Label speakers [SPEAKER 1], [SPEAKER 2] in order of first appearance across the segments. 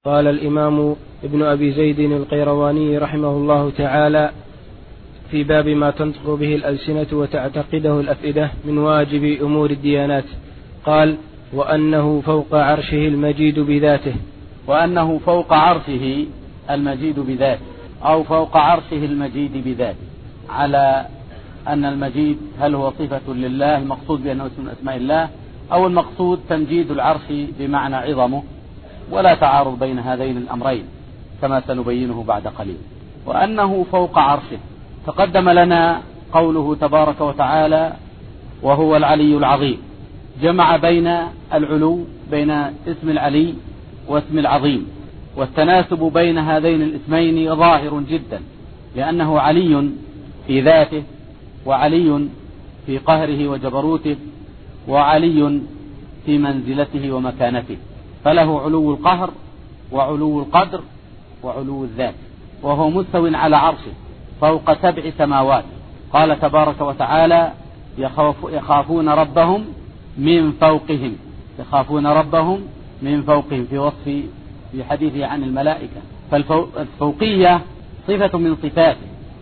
[SPEAKER 1] قال الإمام ابن أبي زيد القيرواني رحمه الله تعالى في باب ما تنطق به الألسنة وتعتقده الأفئدة من واجب أمور الديانات، قال: وأنه فوق عرشه المجيد بذاته.
[SPEAKER 2] وأنه فوق عرشه المجيد بذاته، أو فوق عرشه المجيد بذاته، على أن المجيد هل هو صفة لله المقصود بأنه اسم من أسماء الله، أو المقصود تمجيد العرش بمعنى عظمه، ولا تعارض بين هذين الأمرين كما سنبينه بعد قليل. وأنه فوق عرشه، تقدم لنا قوله تبارك وتعالى: وهو العلي العظيم، جمع بين العلو، بين اسم العلي واسم العظيم، والتناسب بين هذين الاسمين ظاهر جدا، لأنه علي في ذاته، وعلي في قهره وجبروته، وعلي في منزلته ومكانته، فله علو القهر وعلو القدر وعلو الذات، وهو مستو على عرشه فوق 7 سماوات. قال تبارك وتعالى: يخافون ربهم من فوقهم، يخافون ربهم من فوقهم، في وصف في حديثه عن الملائكة. فالفوقية صفة من صفاته،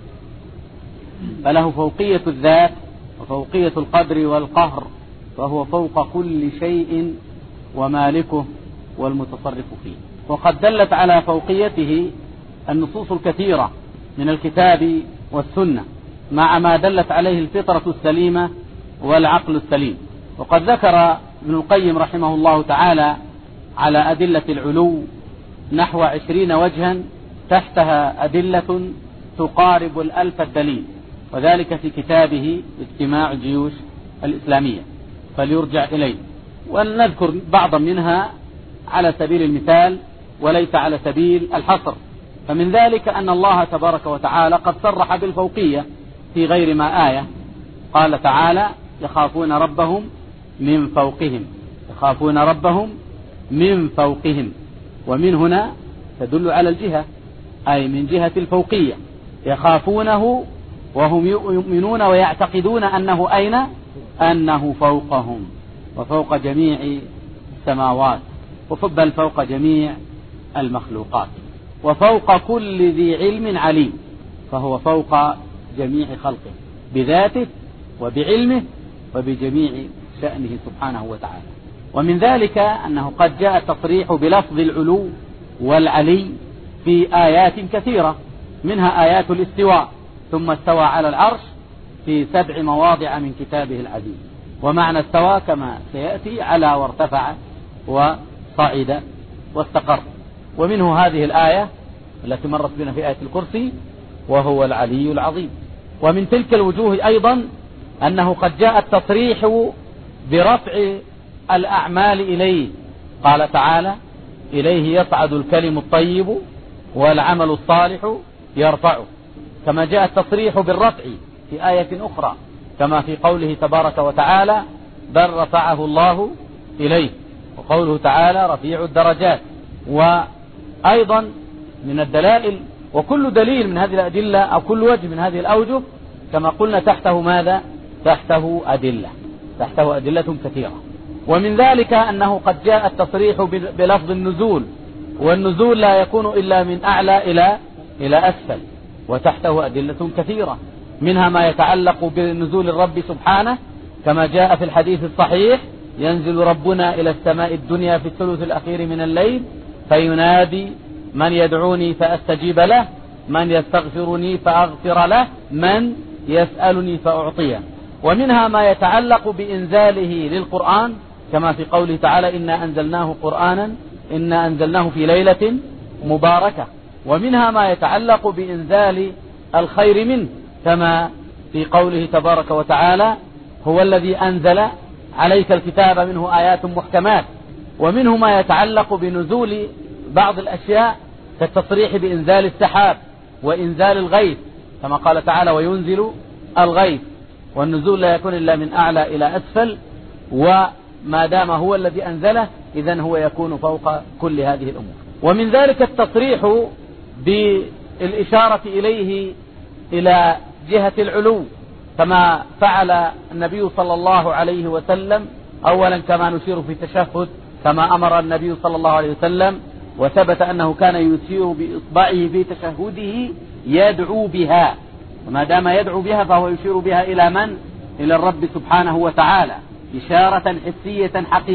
[SPEAKER 2] فله فوقية الذات وفوقية القدر والقهر، فهو فوق كل شيء ومالكه والمتصرف فيه. وقد دلت على فوقيته النصوص الكثيرة من الكتاب والسنة، مع ما دلت عليه الفطرة السليمة والعقل السليم. وقد ذكر ابن القيم رحمه الله تعالى على أدلة العلو نحو 20 وجها، تحتها أدلة تقارب 1000 الدليل، وذلك في كتابه اجتماع الجيوش الإسلامية، فليرجع إليه. ولنذكر بعضا منها على سبيل المثال وليس على سبيل الحصر. فمن ذلك أن الله تبارك وتعالى قد صرح بالفوقية في غير ما آية، قال تعالى: يخافون ربهم من فوقهم، يخافون ربهم من فوقهم، ومن هنا تدل على الجهة، أي من جهة الفوقية، يخافونه وهم يؤمنون ويعتقدون أنه أين؟ أنه فوقهم، وفوق جميع السماوات، بل فوق جميع المخلوقات، وفوق كل ذي علم عليم، فهو فوق جميع خلقه بذاته وبعلمه وبجميع شأنه سبحانه وتعالى. ومن ذلك أنه قد جاء التصريح بلفظ العلو والعلي في آيات كثيرة، منها آيات الاستواء: ثم استوى على العرش في 7 مواضع من كتابه العزيز. ومعنى استوى كما سيأتي: على وارتفع وصعد واستقر. ومنه هذه الآية التي مرت بنا في آية الكرسي: وهو العلي العظيم. ومن تلك الوجوه أيضا أنه قد جاء التصريح برفع الأعمال إليه، قال تعالى: إليه يصعد الكلم الطيب والعمل الصالح يرفعه، كما جاء التصريح بالرفع في آية أخرى، كما في قوله تبارك وتعالى: بل رفعه الله إليه، وقوله تعالى: رفيع الدرجات. وأيضا من الدلائل، وكل دليل من هذه الأدلة أو كل وجه من هذه الأوجه كما قلنا تحته ماذا؟ تحته أدلة كثيرة. ومن ذلك أنه قد جاء التصريح بلفظ النزول، والنزول لا يكون إلا من أعلى إلى أسفل، وتحته أدلة كثيرة، منها ما يتعلق بنزول الرب سبحانه، كما جاء في الحديث الصحيح: ينزل ربنا إلى السماء الدنيا في الثلث الأخير من الليل فينادي: من يدعوني فأستجيب له، من يستغفرني فأغفر له، من يسألني فأعطيه. ومنها ما يتعلق بإنزاله للقرآن، كما في قوله تعالى: إنا أنزلناه في ليلة مباركة. ومنها ما يتعلق بإنزال الخير منه، كما في قوله تبارك وتعالى: هو الذي أنزل عليك الكتاب منه آيات محكمات. ومنه ما يتعلق بنزول بعض الأشياء كالتصريح بإنزال السحاب وإنزال الغيث، كما قال تعالى: وينزل الغيث. والنزول لا يكون إلا من أعلى إلى أسفل، وما دام هو الذي أنزله إذن هو يكون فوق كل هذه الأمور. ومن ذلك التصريح بالإشارة إليه إلى جهة العلو، كما فعل النبي صلى الله عليه وسلم أولا، كما نشير في التشهد، كما أمر النبي صلى الله عليه وسلم وثبت أنه كان يشير بإصبعه في تشهده يدعو بها، وما دام يدعو بها فهو يشير بها إلى من؟ إلى الرب سبحانه وتعالى، إشارة حسية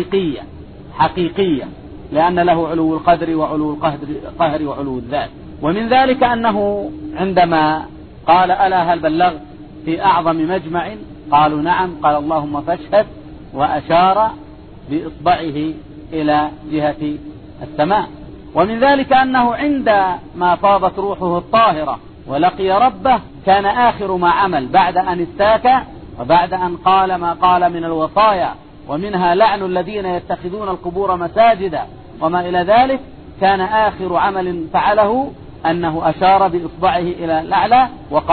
[SPEAKER 2] حقيقية، لأن له علو القدر وعلو القهر وعلو الذات. ومن ذلك أنه عندما قال ألا هل بلغت في أعظم مجمع؟ قالوا نعم. قال اللهم فاشهد، وأشار بإصبعه إلى جهة السماء. ومن ذلك أنه عندما فاضت روحه الطاهرة ولقي ربه كان آخر ما عمل بعد أن استاك وبعد أن قال ما قال من الوصايا، ومنها لعن الذين يتخذون القبور مساجدا وما إلى ذلك، كان آخر عمل فعله أنه أشار بإصبعه إلى الأعلى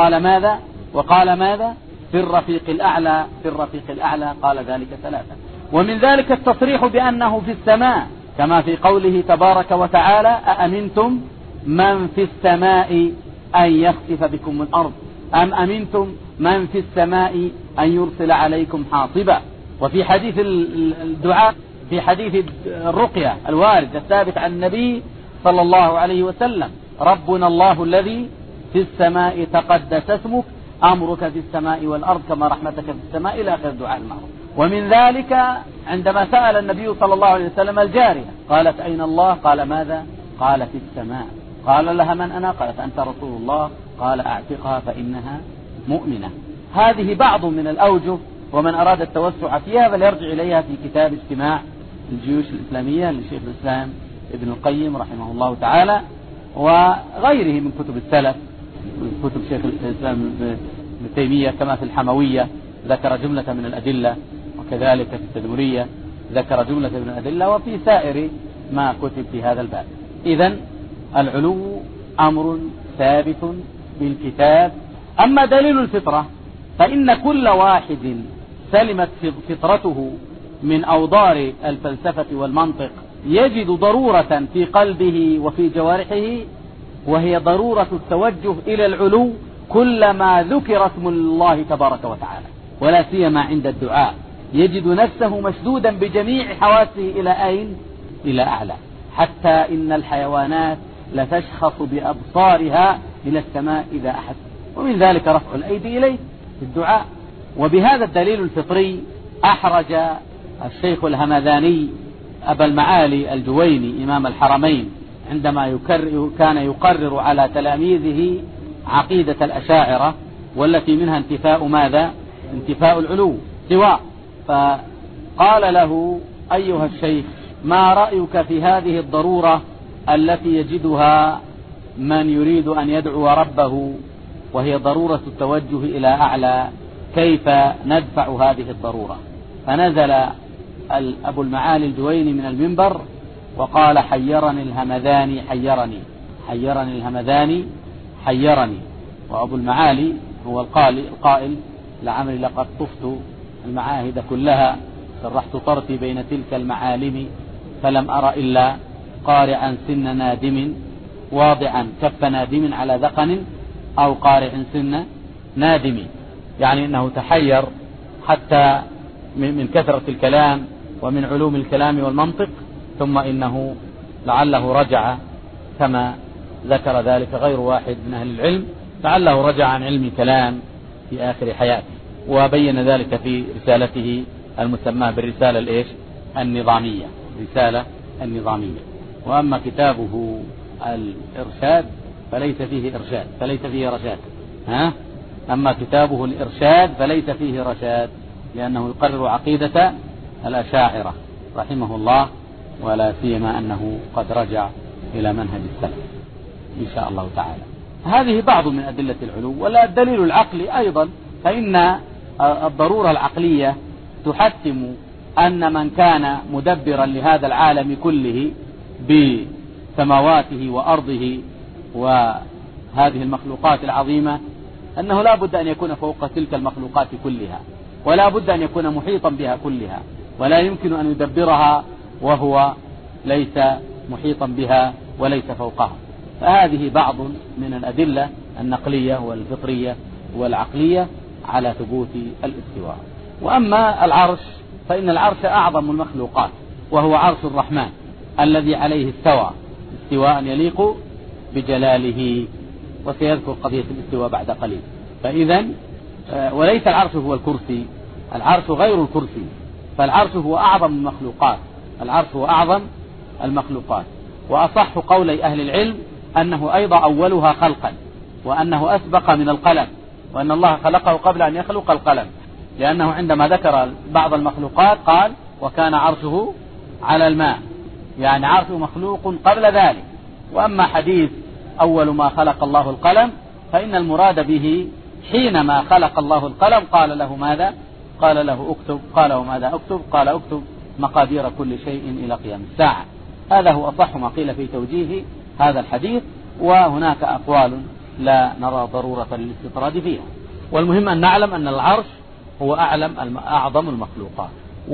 [SPEAKER 2] وقال ماذا؟ في الرفيق الأعلى، في الرفيق الأعلى. قال ذلك ثلاثة. ومن ذلك التصريح بأنه في السماء، كما في قوله تبارك وتعالى أأمنتم من في السماء أن يخسف بكم الأرض أم أمنتم من في السماء أن يرسل عليكم حاصبا. وفي حديث الدعاء، في حديث الرقية الوارد الثابت عن النبي صلى الله عليه وسلم: ربنا الله الذي في السماء تقدس اسمك أمرك في السماء والأرض كما رحمتك في السماء، إلى آخر الدعاء المعروف. ومن ذلك عندما سأل النبي صلى الله عليه وسلم الجارية قالت أين الله؟ قال ماذا؟ قال في السماء. قال لها من أنا؟ قالت أنت رسول الله. قال أعتقها فإنها مؤمنة. هذه بعض من الأوجه، ومن أراد التوسع فيها فليرجع إليها في كتاب اجتماع الجيوش الإسلامية للشيخ الإسلام ابن القيم رحمه الله تعالى، وغيره من كتب السلف، كتب شيخ الإسلام ابن تيمية، كما في الحموية ذكر جملة من الأدلة، وكذلك في التدمرية ذكر جملة من الأدلة، وفي سائر ما كتب في هذا الباب. إذن العلو أمر ثابت بالكتاب. أما دليل الفطرة فإن كل واحد سلمت فطرته من أوضار الفلسفة والمنطق يجد ضرورة في قلبه وفي جوارحه، وهي ضرورة التوجه إلى العلو كلما ذكر اسم الله تبارك وتعالى، ولا سيما عند الدعاء يجد نفسه مشدودا بجميع حواسه إلى أين؟ إلى أعلى، حتى إن الحيوانات لتشخص بأبصارها إلى السماء إذا أحس. ومن ذلك رفع الأيدي إليه في الدعاء. وبهذا الدليل الفطري أحرج الشيخ الهمذاني أبا المعالي الجويني إمام الحرمين عندما كان يقرر على تلاميذه عقيدة الأشاعرة، والتي منها انتفاء ماذا؟ انتفاء العلو سواء. فقال له: أيها الشيخ، ما رأيك في هذه الضرورة التي يجدها من يريد أن يدعو ربه، وهي ضرورة التوجه إلى أعلى؟ كيف ندفع هذه الضرورة؟ فنزل أبو المعالي الجويني من المنبر وقال: حيرني الهمذاني حيرني. وأبو المعالي هو القائل: لعمري لقد طفت المعاهد كلها، سرحت طرفي بين تلك المعالم، فلم أرى إلا قارعا سن نادم، واضعا كف نادم على ذقن، أو قارع سن نادم. يعني أنه تحير حتى من كثرة الكلام ومن علوم الكلام والمنطق، ثم إنه لعله رجع، كما ذكر ذلك غير واحد من أهل العلم، لعله رجع عن علم الكلام في آخر حياته، وبين ذلك في رسالته المسمى بالرسالة النظامية، رسالة النظامية. وأما كتابه الإرشاد فليس فيه رشاد. أما كتابه الإرشاد فليس فيه رشاد، لأنه يقرر عقيدة الأشاعرة رحمه الله، ولا سيما أنه قد رجع إلى منهج السلف إن شاء الله تعالى. هذه بعض من أدلة العلو. ولا الدليل العقلي أيضا، فإن الضرورة العقلية تحتم أن من كان مدبرا لهذا العالم كله بسماواته وأرضه وهذه المخلوقات العظيمة، أنه لا بد أن يكون فوق تلك المخلوقات كلها، ولا بد أن يكون محيطا بها كلها، ولا يمكن أن يدبرها وهو ليس محيطا بها وليس فوقها. فهذه بعض من الأدلة النقلية والفطرية والعقلية على ثبوت الاستواء. وأما العرش فإن العرش أعظم المخلوقات، وهو عرش الرحمن الذي عليه استوى استواء يليق بجلاله، وسيذكر قضية الاستواء بعد قليل. فإذا وليس العرش هو الكرسي، العرش غير الكرسي، فالعرش هو أعظم المخلوقات، العرش هو أعظم المخلوقات. وأصح قولي أهل العلم أنه أيضا أولها خلقا، وأنه أسبق من القلم، وأن الله خلقه قبل أن يخلق القلم، لأنه عندما ذكر بعض المخلوقات قال وكان عرشه على الماء، يعني عرشه مخلوق قبل ذلك. وأما حديث أول ما خلق الله القلم فإن المراد به حينما خلق الله القلم قال له ماذا؟ قال له اكتب. قال وماذا اكتب؟ قال اكتب مقادير كل شيء إلى قيام الساعة. هذا هو أصح ما قيل في توجيه هذا الحديث، وهناك أقوال لا نرى ضرورة للاستطراد فيها. والمهم أن نعلم أن العرش هو أعظم المخلوقات.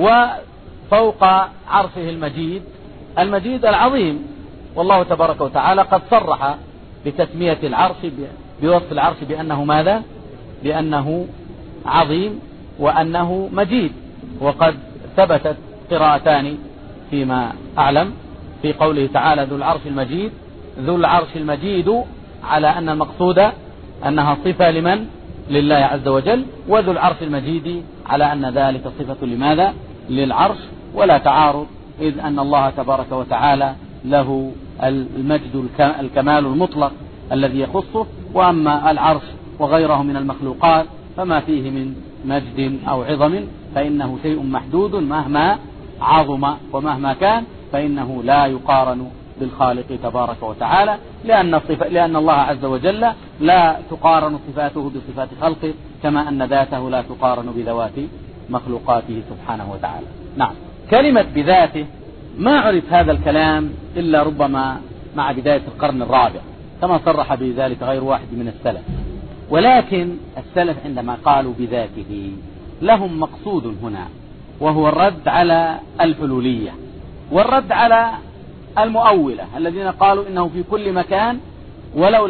[SPEAKER 2] وفوق عرشه المجيد العظيم، والله تبارك وتعالى قد صرح بتسمية العرش بوصف العرش بأنه ماذا؟ بأنه عظيم وأنه مجيد. وقد ثبتت قراءتان فيما أعلم في قوله تعالى ذو العرش المجيد، ذو العرش المجيد، على أن المقصود أنها صفة لمن؟ لله عز وجل، وذو العرش المجيد على أن ذلك صفة لماذا؟ للعرش، ولا تعارض، إذ أن الله تبارك وتعالى له المجد الكمال المطلق الذي يخصه، وأما العرش وغيره من المخلوقات فما فيه من مجد أو عظم فإنه شيء محدود مهما عظم ومهما كان، فإنه لا يقارن بالخالق تبارك وتعالى، لأن الله عز وجل لا تقارن صفاته بصفات خلقه، كما أن ذاته لا تقارن بذوات مخلوقاته سبحانه وتعالى. نعم. كلمة بذاته ما عرف هذا الكلام إلا ربما مع بداية القرن الرابع، كما صرح بذلك غير واحد من السلف. ولكن السلف عندما قالوا بذاته لهم مقصود هنا، وهو الرد على الحلولية، والرد على المؤولة الذين قالوا إنه في كل مكان ولو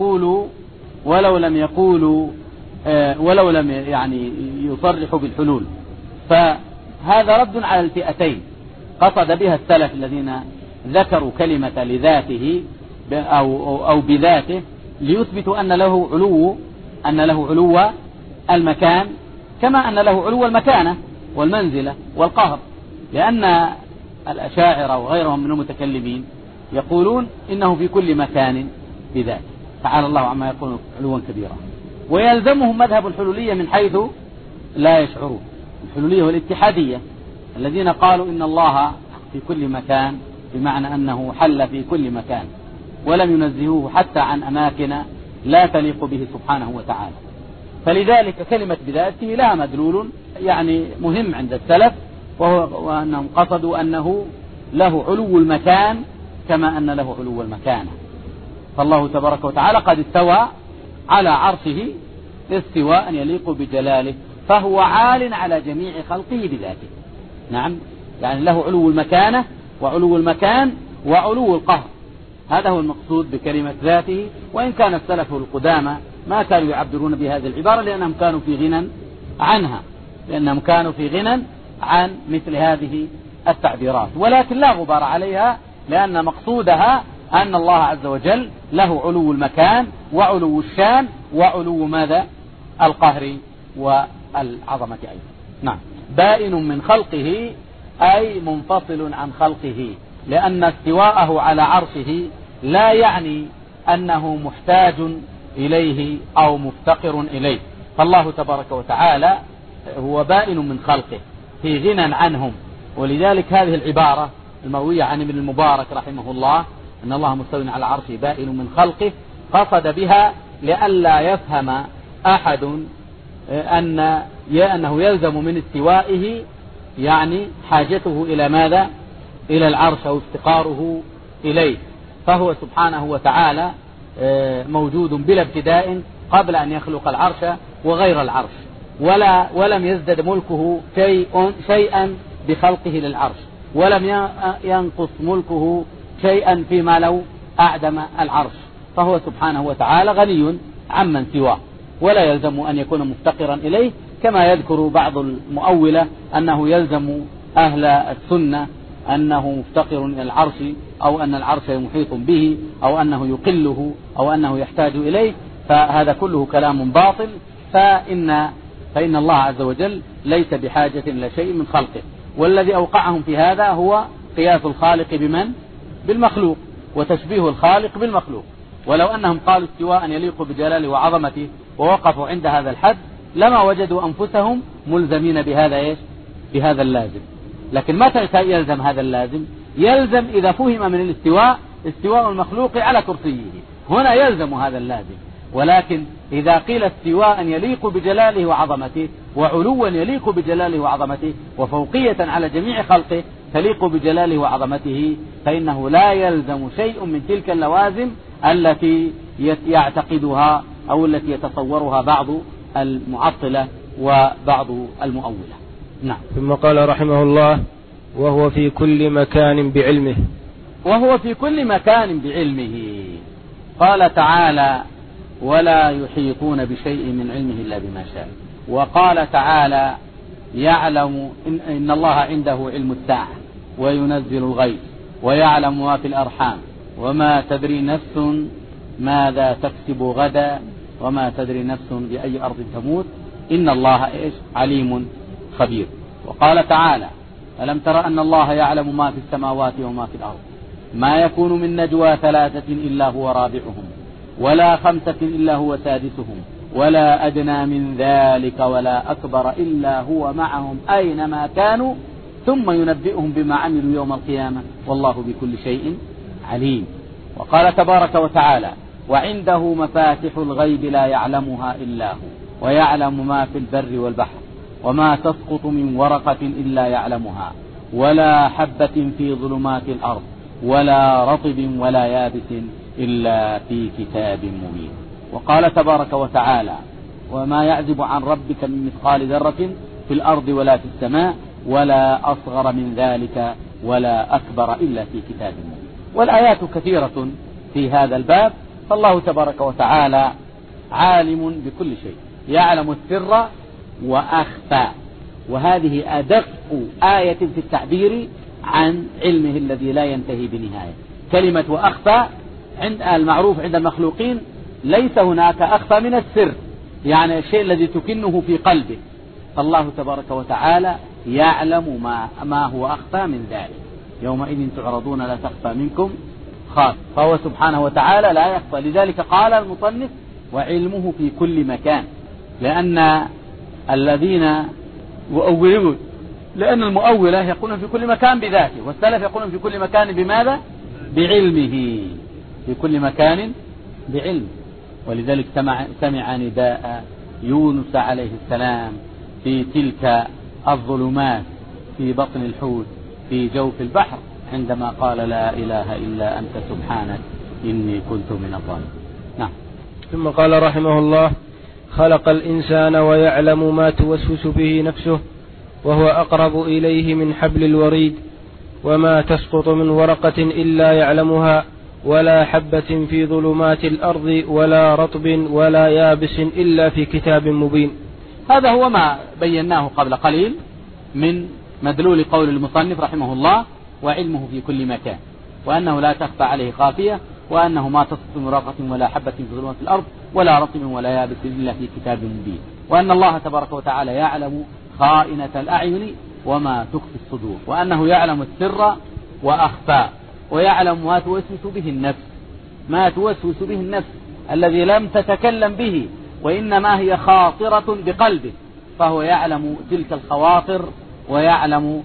[SPEAKER 2] لم يعني يصرحوا بالحلول. فهذا رد على الفئتين قصد بها السلف الذين ذكروا كلمة لذاته أو بذاته ليثبتوا أن له علو المكان، كما أن له علو المكانة والمنزلة والقهر، لأن الأشاعرة وغيرهم من المتكلمين يقولون إنه في كل مكان بذاته، تعالى الله عما يقولون علوا كبيرا. ويلزمهم مذهب الحلولية من حيث لا يشعرون، الحلولية والاتحادية الذين قالوا إن الله في كل مكان، بمعنى أنه حل في كل مكان، ولم ينزهوه حتى عن أماكن لا تليق به سبحانه وتعالى. فلذلك كلمة بذاته لها مدلول يعني مهم عند السلف، وأنهم قصدوا أنه له علو المكان كما أن له علو المكانة. فالله تبارك وتعالى قد استوى على عرشه استواء يليق بجلاله، فهو عال على جميع خلقه بذاته. نعم، يعني له علو المكانة وعلو المكان وعلو القهر، هذا هو المقصود بكلمة ذاته. وإن كان السلف القدامى ما كانوا يعبرون بهذه العبارة لأنهم كانوا في غنى عنها، لأنهم كانوا في غنى عن مثل هذه التعبيرات، ولكن لا غبار عليها، لأن مقصودها أن الله عز وجل له علو المكان وعلو الشان وعلو ماذا؟ القهر والعظمة أيضا. نعم. بائن من خلقه أي منفصل عن خلقه، لأن استواءه على عرشه لا يعني أنه محتاج إليه أو مفتقر إليه، فالله تبارك وتعالى هو بائن من خلقه في غنى عنهم. ولذلك هذه العبارة المروية عن ابن المبارك رحمه الله أن الله مستو على عرشه بائن من خلقه، قصد بها لئلا يفهم أحد أنه يلزم من استوائه يعني حاجته إلى ماذا؟ إلى العرش أو افتقاره إليه، فهو سبحانه وتعالى موجود بلا ابتداء قبل أن يخلق العرش وغير العرش، ولم يزدد ملكه شيئا بخلقه للعرش، ولم ينقص ملكه شيئا فيما لو أعدم العرش، فهو سبحانه وتعالى غني عمن سواه، ولا يلزم أن يكون مفتقرا إليه، كما يذكر بعض المؤولة أنه يلزم أهل السنة أنه مفتقر إلى العرش، أو أن العرش محيط به، أو أنه يقله، أو أنه يحتاج إليه، فهذا كله كلام باطل. فإن الله عز وجل ليس بحاجة إلى شيء من خلقه. والذي أوقعهم في هذا هو قياس الخالق بمن؟ بالمخلوق، وتشبيه الخالق بالمخلوق. ولو أنهم قالوا استواء يليق بجلاله وعظمته ووقفوا عند هذا الحد لما وجدوا أنفسهم ملزمين بهذا اللازم. لكن متى يلزم هذا اللازم؟ يلزم إذا فهم من الاستواء استواء المخلوق على كرسيه، هنا يلزم هذا اللازم. ولكن إذا قيل استواء يليق بجلاله وعظمته، وعلوا يليق بجلاله وعظمته، وفوقية على جميع خلقه تليق بجلاله وعظمته، فإنه لا يلزم شيء من تلك اللوازم التي يعتقدها أو التي يتصورها بعض المعطلة وبعض المؤولة. نعم.
[SPEAKER 1] ثم قال رحمه الله: وهو في كل مكان بعلمه.
[SPEAKER 2] وهو في كل مكان بعلمه. قال تعالى: ولا يحيطون بشيء من علمه إلا بما شاء. وقال تعالى: يعلم إن الله عنده علم الساعة وينزل الغيث ويعلم ما في الأرحام وما تدري نفس ماذا تكسب غدا وما تدري نفس بأي أرض تموت إن الله عليم خبير. وقال تعالى: ألم تر أن الله يعلم ما في السماوات وما في الأرض ما يكون من نجوى 3 إلا هو رابعهم ولا 5 إلا هو سادسهم ولا أدنى من ذلك ولا أكبر إلا هو معهم أينما كانوا ثم ينبئهم بما عملوا يوم القيامة والله بكل شيء عليم. وقال تبارك وتعالى: وعنده مفاتح الغيب لا يعلمها إلا هو ويعلم ما في البر والبحر وما تسقط من ورقة إلا يعلمها ولا حبة في ظلمات الأرض ولا رطب ولا يابس إلا في كتاب مبين. وقال تبارك وتعالى: وما يعزب عن ربك من مثقال ذرة في الأرض ولا في السماء ولا أصغر من ذلك ولا أكبر إلا في كتاب مبين. والآيات كثيرة في هذا الباب. فالله تبارك وتعالى عالم بكل شيء، يعلم السر وأخفى، وهذه أدق آية في التعبير عن علمه الذي لا ينتهي بنهاية. كلمة وأخفى عند المعروف عند المخلوقين ليس هناك أخفى من السر، يعني الشيء الذي تكنه في قلبه. فالله تبارك وتعالى يعلم ما هو أخفى من ذلك. يومئذ تعرضون لا تخفى منكم خافية. فهو سبحانه وتعالى لا يخفى. لذلك قال المصنف: وعلمه في كل مكان، لأن الذين يؤولون، لأن المؤولة يقولون في كل مكان بذاته، والسلف يقولون في كل مكان بماذا؟ بعلمه. في كل مكان بعلمه. ولذلك سمع نداء يونس عليه السلام في تلك الظلمات في بطن الحوت في جوف البحر عندما قال: لا إله إلا أنت سبحانك إني كنت من الظالمين. نعم.
[SPEAKER 1] ثم قال رحمه الله: خلق الإنسان ويعلم ما توسوس به نفسه وهو أقرب إليه من حبل الوريد وما تسقط من ورقة إلا يعلمها ولا حبة في ظلمات الأرض ولا رطب ولا يابس إلا في كتاب مبين.
[SPEAKER 2] هذا هو ما بيناه قبل قليل من مدلول قول المصنف رحمه الله: وعلمه في كل مكان، وأنه لا تخفى عليه خافية، وأنه ما تسقط من ورقة ولا حبة في ظلمات الأرض ولا رطب ولا يابس إلا في كتاب مبين. وأن الله تبارك وتعالى يعلم خائنة الأعين وما تخفي الصدور، وأنه يعلم السر وأخفى، ويعلم ما توسوس به النفس، ما توسوس به النفس الذي لم تتكلم به وإنما هي خاطرة بقلبه، فهو يعلم تلك الخواطر ويعلم.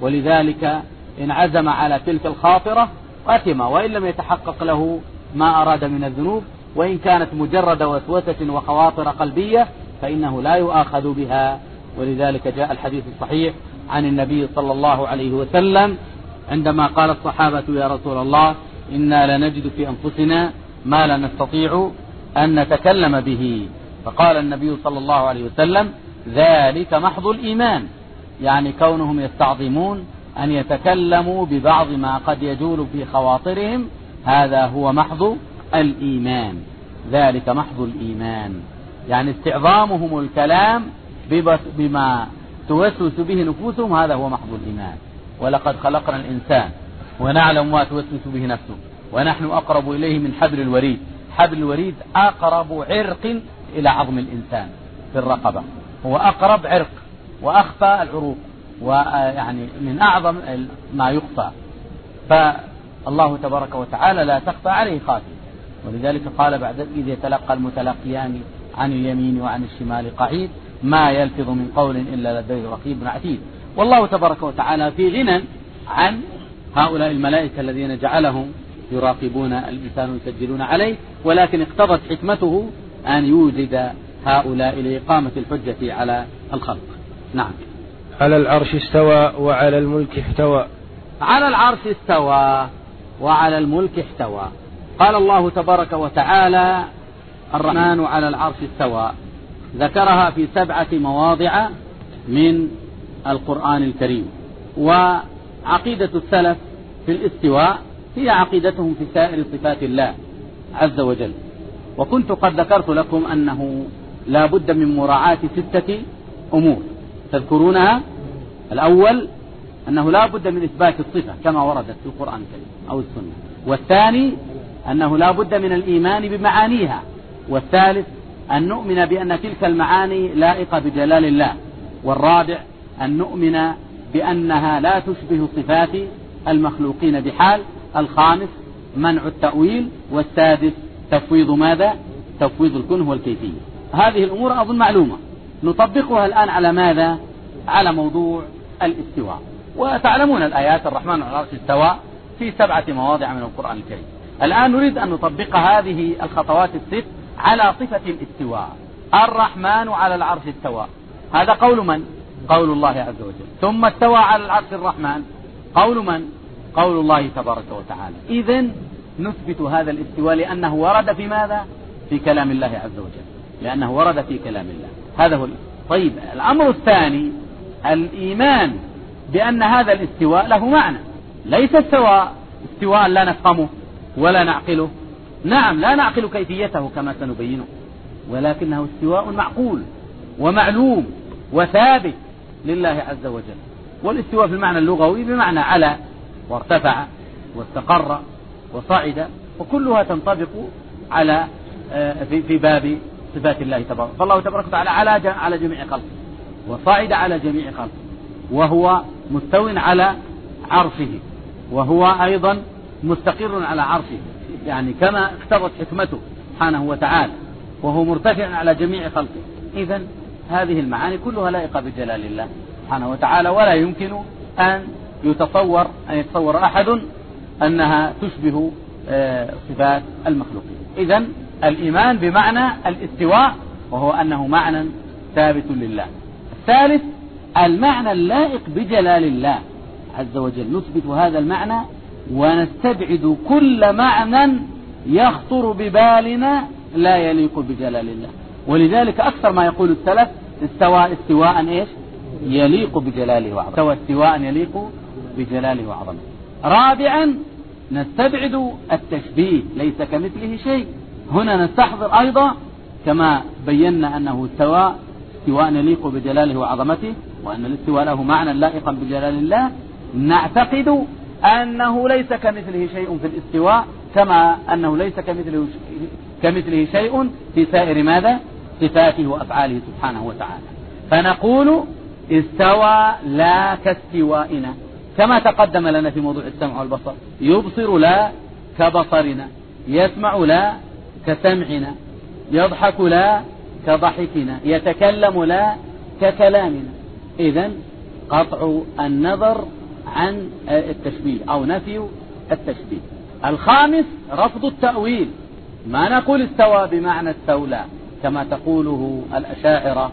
[SPEAKER 2] ولذلك إن عزم على تلك الخاطرة أثم، وإن لم يتحقق له ما أراد من الذنوب، وإن كانت مجرد وسوسة وخواطر قلبية فإنه لا يؤاخذ بها. ولذلك جاء الحديث الصحيح عن النبي صلى الله عليه وسلم عندما قال الصحابة: يا رسول الله إنا لنجد في أنفسنا ما لا نستطيع أن نتكلم به، فقال النبي صلى الله عليه وسلم: ذلك محض الإيمان، يعني كونهم يستعظمون أن يتكلموا ببعض ما قد يجول في خواطرهم، هذا هو محض الإيمان. ذلك محض الإيمان، يعني استعظامهم الكلام بما توسوس به نفوسهم، هذا هو محض الإيمان. ولقد خلقنا الإنسان ونعلم ما توسوس به نفسه ونحن أقرب إليه من حبل الوريد. حبل الوريد أقرب عرق إلى عظم الإنسان في الرقبة، هو أقرب عرق وأخفى العروق، ويعني من أعظم ما يخفى. فالله تبارك وتعالى لا تخفى عليه خافية، ولذلك قال بعد إذ يتلقى المتلقيان عن اليمين وعن الشمال قعيد ما يلفظ من قول إلا لديه رقيب عتيد. والله تبارك وتعالى في غنى عن هؤلاء الملائكة الذين جعلهم يراقبون الإنسان ويسجلون عليه، ولكن اقتضت حكمته أن يوجد هؤلاء لإقامة الحجة على الخلق. نعم.
[SPEAKER 1] على العرش استوى وعلى الملك احتوى.
[SPEAKER 2] على العرش استوى وعلى الملك احتوى. قال الله تبارك وتعالى الرحمن على العرش استوى، ذكرها في 7 مواضع من القرآن الكريم. وعقيدة السلف في الاستواء هي عقيدتهم في سائر صفات الله عز وجل. وكنت قد ذكرت لكم أنه لا بد من مراعاة 6 أمور تذكرونها. الأول أنه لا بد من إثبات الصفة كما وردت في القرآن الكريم أو السنة، والثاني أنه لا بد من الإيمان بمعانيها، والثالث أن نؤمن بأن تلك المعاني لائقة بجلال الله، والرابع أن نؤمن بأنها لا تشبه صفات المخلوقين بحال، الخامس منع التأويل، والسادس تفويض ماذا؟ تفويض الكنه والكيفية. هذه الأمور أظن معلومة، نطبقها الآن على ماذا؟ على موضوع الاستواء. وتعلمون الآيات الرحمن على العرش استوى في 7 مواضع من القرآن الكريم. الآن نريد أن نطبق هذه الخطوات ال6 على صفة الاستواء. الرحمن على العرش استوى، هذا قول من؟ قول الله عز وجل. ثم استوى على العرش الرحمن، قول من؟ قول الله تبارك وتعالى. إذن نثبت هذا الاستواء لأنه ورد في ماذا؟ في كلام الله عز وجل، لأنه ورد في كلام الله. هذا هو. طيب، الأمر الثاني الإيمان بأن هذا الاستواء له معنى، ليس استواء لا نفهمه ولا نعقله. نعم، لا نعقل كيفيته كما سنبينه، ولكنه استواء معقول ومعلوم وثابت لله عز وجل. والاستواء في المعنى اللغوي بمعنى على وارتفع واستقر وصعد، وكلها تنطبق على في باب صفات الله تبارك. فالله تبارك وتعالى على جميع خلقه، وصعد على جميع خلقه، وهو مستو على عرشه، وهو أيضا مستقر على عرشه، يعني كما اقتضت حكمته سبحانه وتعالى، وهو مرتفع على جميع خلقه. إذن هذه المعاني كلها لائقة بجلال الله سبحانه وتعالى، ولا يمكن أن يتصور أحد أنها تشبه صفات المخلوقين. إذن الإيمان بمعنى الاستواء، وهو أنه معنى ثابت لله. الثالث المعنى اللائق بجلال الله عز وجل، نثبت هذا المعنى ونستبعد كل معنى يخطر ببالنا لا يليق بجلال الله. ولذلك أكثر ما يقول السلف استوى استواء إيش؟ يليق بجلاله وعظمته. استوى استواء يليق بجلاله وعظمته. رابعا نستبعد التشبيه، ليس كمثله شيء. هنا نستحضر أيضا كما بينا أنه استوى استواء يليق بجلاله وعظمته، وأن الاستواء له معنى لائقا بجلال الله، نعتقد أنه ليس كمثله شيء في الاستواء، كما أنه ليس كمثله شيء في سائر ماذا؟ صفاته وأفعاله سبحانه وتعالى. فنقول استوى لا كاستوائنا، كما تقدم لنا في موضوع السمع والبصر. يبصر لا كبصرنا، يسمع لا كسمعنا، يضحك لا كضحكنا، يتكلم لا ككلامنا. إذن قطع النظر عن التشبيه أو نفي التشبيه. الخامس رفض التأويل، ما نقول استوى بمعنى استولى كما تقوله الأشاعرة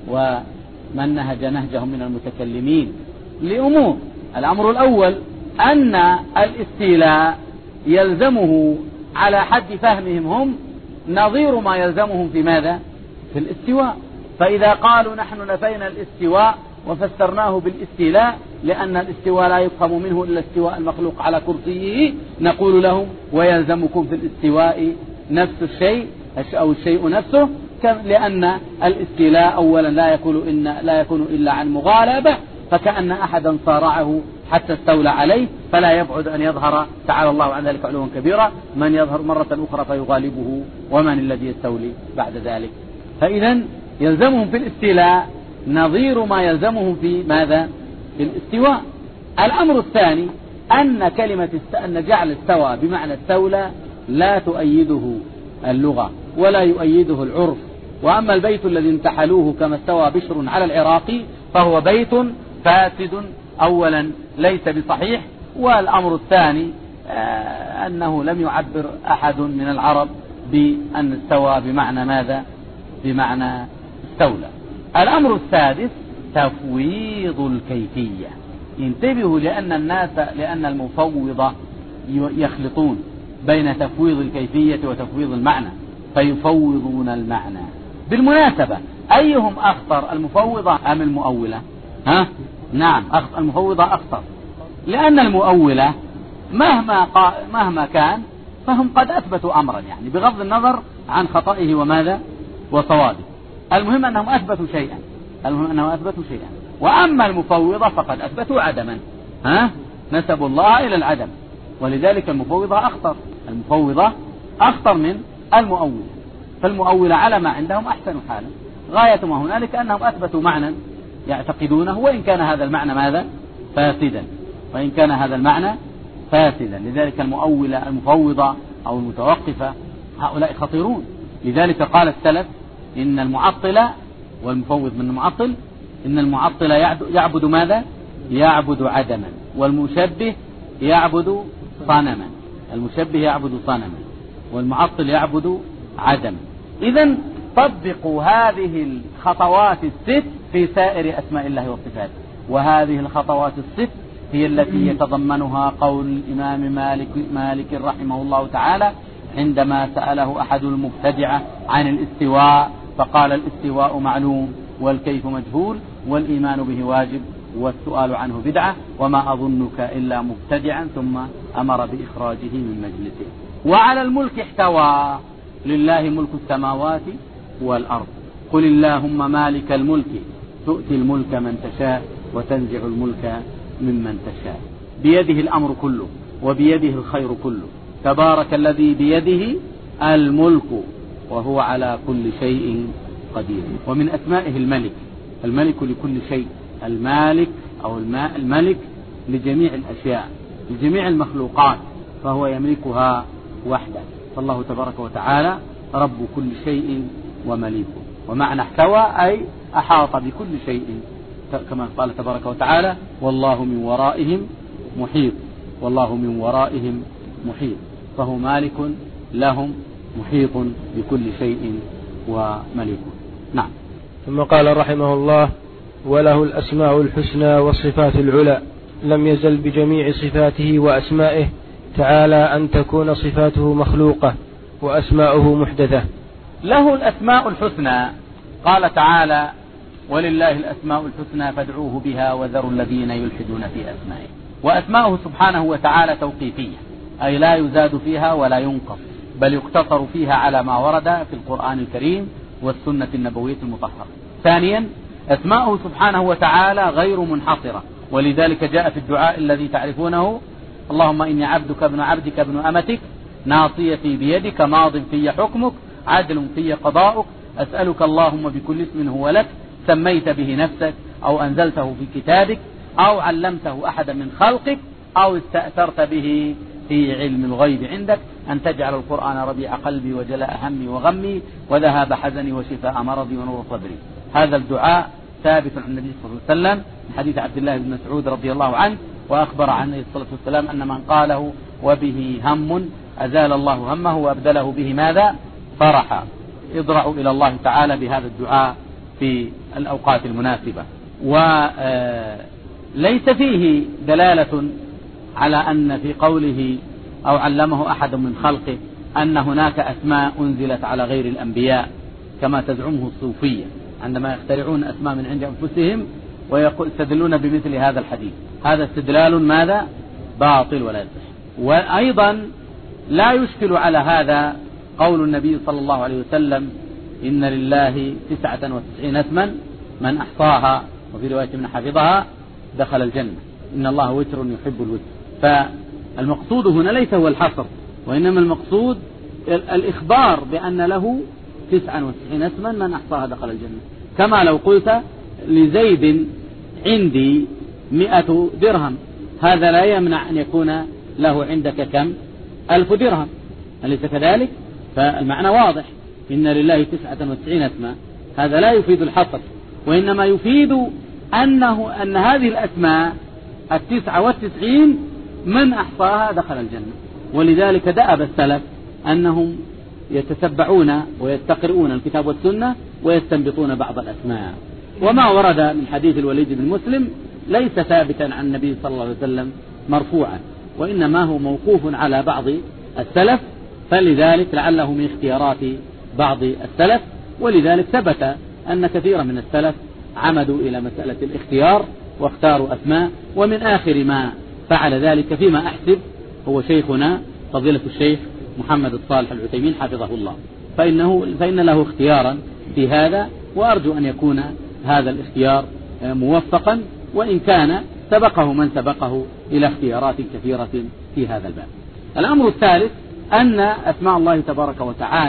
[SPEAKER 2] ومن نهج نهجهم من المتكلمين لأمور. الأمر الأول أن الاستيلاء يلزمه على حد فهمهم هم نظير ما يلزمهم في ماذا؟ في الاستواء. فإذا قالوا نحن نفينا الاستواء وفسرناه بالاستيلاء لأن الاستواء لا يفهم منه إلا استواء المخلوق على كرسيه، نقول لهم ويلزمكم في الاستواء نفس الشيء أو الشيء نفسه، لأن الاستيلاء أولا لا يكون إلا عن مغالبة، فكأن أحدا صارعه حتى استولى عليه، فلا يبعد أن يظهر تعالى الله عن ذلك علوا كبيرا من يظهر مرة أخرى فيغالبه، ومن الذي يستولي بعد ذلك. فإذا يلزمهم في الاستيلاء نظير ما يلزمهم في ماذا؟ في الاستواء. الأمر الثاني أن كلمة أن جعل استوى بمعنى استولى لا تؤيده اللغة ولا يؤيده العرف. وأما البيت الذي انتحلوه كما استوى بشر على العراقي فهو بيت فاسد أولا ليس بصحيح. والأمر الثاني أنه لم يعبر أحد من العرب بأن استوى بمعنى ماذا؟ بمعنى استولى. الأمر السادس تفويض الكيفية. انتبهوا لأن المفوضة يخلطون بين تفويض الكيفية وتفويض المعنى فيفوضون المعنى. بالمناسبة أيهم أخطر، المفوضة أم المؤولة؟ نعم المفوضة أخطر، لأن المؤولة مهما كان فهم قد أثبتوا أمرا، يعني بغض النظر عن خطئه وماذا وصوابه، المهم أنهم أثبتوا شيئا. وأما المفوضة فقد أثبتوا عدما، نسبوا الله إلى العدم، ولذلك المفوضة أخطر من المؤولة. فالمؤولة على ما عندهم أحسن حالا، غاية ما هنالك أنهم أثبتوا معنى يعتقدونه، وإن كان هذا المعنى ماذا؟ فاسدا. لذلك المفوضة أو المتوقفة هؤلاء خطيرون. لذلك قال السلف إن المعطل والمفوض من المعطل، إن المعطل يعبد ماذا؟ يعبد عدما، والمشبه يعبد صنما، والمعطل يعبد عدما. إذن طبقوا هذه الخطوات الست في سائر أسماء الله وصفاته. وهذه الخطوات الست هي التي يتضمنها قول الإمام مالك رحمه الله تعالى عندما سأله أحد المبتدعة عن الاستواء فقال: الاستواء معلوم والكيف مجهول والإيمان به واجب والسؤال عنه بدعة وما أظنك إلا مبتدعا، ثم أمر بإخراجه من مجلسه. وعلى الملك احتوى: لله ملك السماوات والأرض، قل اللهم مالك الملك تؤتي الملك من تشاء وتنزع الملك ممن تشاء، بيده الأمر كله وبيده الخير كله، تبارك الذي بيده الملك وهو على كل شيء قدير. ومن أسمائه الملك لكل شيء، المالك أو الملك لجميع الأشياء لجميع المخلوقات، فهو يملكها وحده. فالله تبارك وتعالى رب كل شيء ومليكه. ومعنى احتوى أي أحاط بكل شيء، كما قال تبارك وتعالى: والله من ورائهم محيط. فهو مالك لهم محيط بكل شيء ومليكه. نعم.
[SPEAKER 1] ثم قال رحمه الله: وله الأسماء الحسنى والصفات العلى، لم يزل بجميع صفاته وأسمائه تعالى أن تكون صفاته مخلوقة وأسماؤه محدثة.
[SPEAKER 2] له الأسماء الحسنى، قال تعالى: ولله الأسماء الحسنى فادعوه بها وذروا الذين يلحدون في أسمائه. وأسماؤه سبحانه وتعالى توقيفية، أي لا يزاد فيها ولا ينقص، بل يقتصر فيها على ما ورد في القرآن الكريم والسنة النبوية المطهرة. ثانيا، أسماؤه سبحانه وتعالى غير منحصرة، ولذلك جاء في الدعاء الذي تعرفونه: اللهم إني عبدك ابن عبدك ابن أمتك ناصيتي بيدك ماض في حكمك عدل في قضاؤك أسألك اللهم بكل اسم هو لك سميت به نفسك أو أنزلته في كتابك أو علمته أحدا من خلقك أو استأثرت به في علم الغيب عندك أن تجعل القرآن ربيع قلبي وجلاء همي وغمي وذهاب حزني وشفاء مرضي ونور صدري. هذا الدعاء ثابت عن النبي صلى الله عليه وسلم من حديث عبد الله بن مسعود رضي الله عنه، وأخبر عنه عليه الصلاة والسلام أن من قاله وبه هم أزال الله همه وأبدله به ماذا؟ فرحا. اضرعوا إلى الله تعالى بهذا الدعاء في الأوقات المناسبة. وليس فيه دلالة على أن في قوله أو علمه أحد من خلقه أن هناك أسماء أنزلت على غير الأنبياء كما تزعمه الصوفية عندما يخترعون أسماء من عند أنفسهم ويستدلون بمثل هذا الحديث. هذا استدلال ماذا؟ باطل ولا يصح. وأيضا لا يشكل على هذا قول النبي صلى الله عليه وسلم: إن لله 99 اسما من أحصاها وفي رواية من حفظها دخل الجنة. إن الله وتر يحب الوتر. فالمقصود هنا ليس هو الحصر، وإنما المقصود الإخبار بأن له 99 اسما من أحصاها دخل الجنة. كما لو قلت لزيد عندي 100 درهم، هذا لا يمنع أن يكون له عندك كم 1000 درهم، أليس كذلك؟ فالمعنى واضح، إن لله 99 اسما، هذا لا يفيد الحصر، وإنما يفيد أن هذه الأسماء 99 من أحصاها دخل الجنة. ولذلك دأب السلف أنهم يتتبعون ويستقرؤون الكتاب والسنة ويستنبطون بعض الأسماء. وما ورد من حديث الوليد بن مسلم ليس ثابتا عن النبي صلى الله عليه وسلم مرفوعا، وإنما هو موقوف على بعض السلف، فلذلك لعله من اختيارات بعض السلف. ولذلك ثبت أن كثيرا من السلف عمدوا إلى مسألة الاختيار واختاروا أسماء. ومن آخر ما فعل ذلك فيما أحسب هو شيخنا فضيلة الشيخ محمد الصالح العثيمين حفظه الله، فإن له اختيارا في هذا، وأرجو أن يكون هذا الاختيار موفقا، وإن كان سبقه من سبقه إلى اختيارات كثيرة في هذا الباب. الأمر الثالث أن أسماء الله تبارك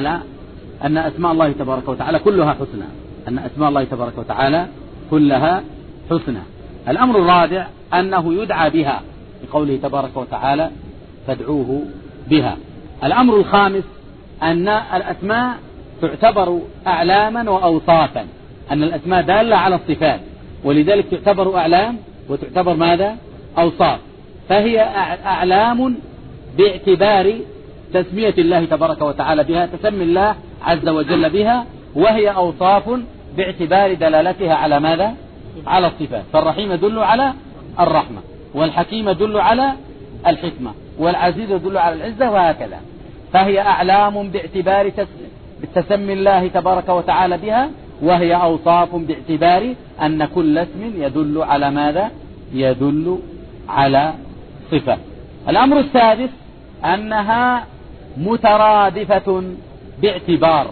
[SPEAKER 2] وتعالى كلها حسنى، أن أسماء الله تبارك وتعالى كلها حسنى. الأمر الرابع أنه يدعى بها بقوله تبارك وتعالى فادعوه بها. الأمر الخامس أن الأسماء تعتبر أعلاما وأوصافا، أن الأسماء دالة على الصفات، ولذلك تعتبر أعلام وتعتبر ماذا؟ أوصاف. فهي أعلام باعتبار تسمية الله تبارك وتعالى بها، تسمي الله عز وجل بها، وهي أوصاف باعتبار دلالتها على ماذا؟ على الصفات. فالرحيم يدل على الرحمة، والحكيم يدل على الحكمة، والعزيز يدل على العزة، وهكذا. فهي أعلام باعتبار تسمي الله تبارك وتعالى بها، وهي أوصاف باعتبار أن كل اسم يدل على ماذا؟ يدل على صفة. الأمر السادس أنها مترادفة باعتبار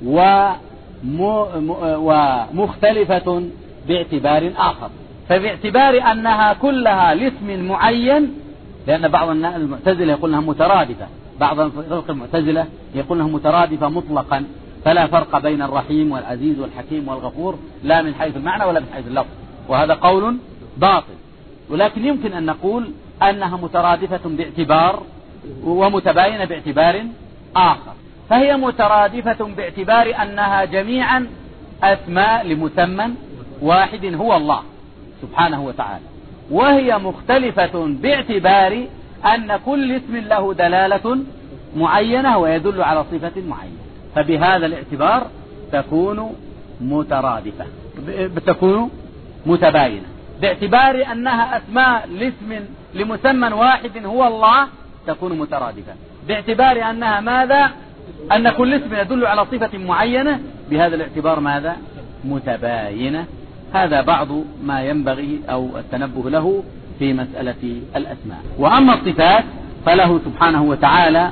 [SPEAKER 2] ومختلفة باعتبار آخر. فباعتبار أنها كلها لاسم معين، لأن بعض المعتزلة يقول لها مترادفة، بعض الفرق المعتزلة يقول لها مترادفة مطلقا، فلا فرق بين الرحيم والعزيز والحكيم والغفور، لا من حيث المعنى ولا من حيث اللفظ، وهذا قول باطل. ولكن يمكن أن نقول أنها مترادفة باعتبار ومتباينة باعتبار آخر. فهي مترادفة باعتبار أنها جميعا أسماء لمسمى واحد هو الله سبحانه وتعالى، وهي مختلفة باعتبار أن كل اسم له دلالة معينة ويدل على صفة معينة. فبهذا الاعتبار تكون مترادفة، تكون متباينة باعتبار أنها أسماء لمسمى واحد هو الله، تكون مترادفة باعتبار أنها ماذا؟ أن كل اسم يدل على صفة معينة، بهذا الاعتبار ماذا؟ متباينة. هذا بعض ما ينبغي أو التنبه له في مسألة الأسماء. وأما الصفات فله سبحانه وتعالى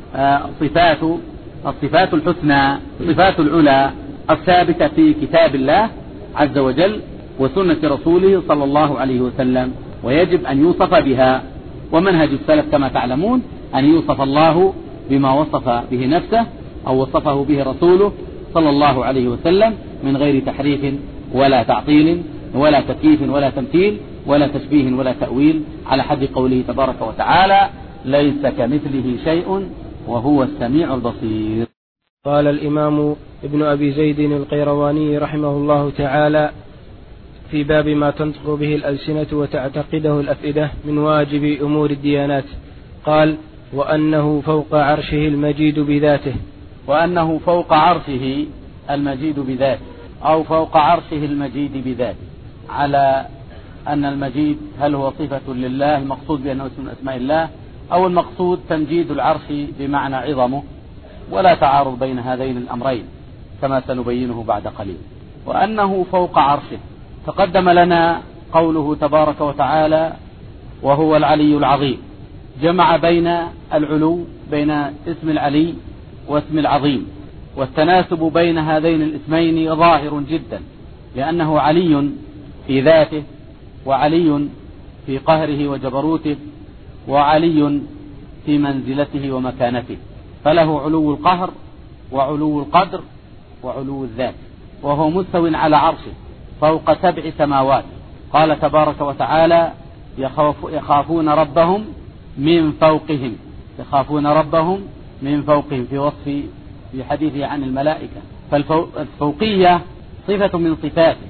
[SPEAKER 2] الصفات الحسنى، الصفات العلى الثابتة في كتاب الله عز وجل وسنة رسوله صلى الله عليه وسلم، ويجب أن يوصف بها. ومنهج السلف كما تعلمون أن يوصف الله بما وصف به نفسه أو وصفه به رسوله صلى الله عليه وسلم، من غير تحريف ولا تعطيل ولا تكييف ولا تمثيل ولا تشبيه ولا تأويل، على حد قوله تبارك وتعالى ليس كمثله شيء وهو السميع البصير.
[SPEAKER 1] قال الإمام ابن أبي زيد القيرواني رحمه الله تعالى في باب ما تنطق به الألسنة وتعتقده الأفئدة من واجب أمور الديانات، قال وأنه فوق عرشه المجيد بذاته،
[SPEAKER 2] وأنه فوق عرشه المجيد بذاته، أو فوق عرشه المجيد بذاته، على أن المجيد هل هو صفة لله المقصود بأنه اسم من أسماء الله، أو المقصود تمجيد العرش بمعنى عظمه، ولا تعارض بين هذين الأمرين كما سنبينه بعد قليل. وأنه فوق عرشه، تقدم لنا قوله تبارك وتعالى وهو العلي العظيم، جمع بين العلو بين اسم العلي واسم العظيم، والتناسب بين هذين الاسمين ظاهر جدا، لأنه علي في ذاته وعلي في قهره وجبروته، وعلي في منزلته ومكانته، فله علو القهر وعلو القدر وعلو الذات، وهو مستو على عرشه فوق 7 سماوات. قال تبارك وتعالى: يخافون ربهم من فوقهم، يخافون ربهم من فوقهم، في حديثه عن الملائكة. فالفوقية صفة من صفاته،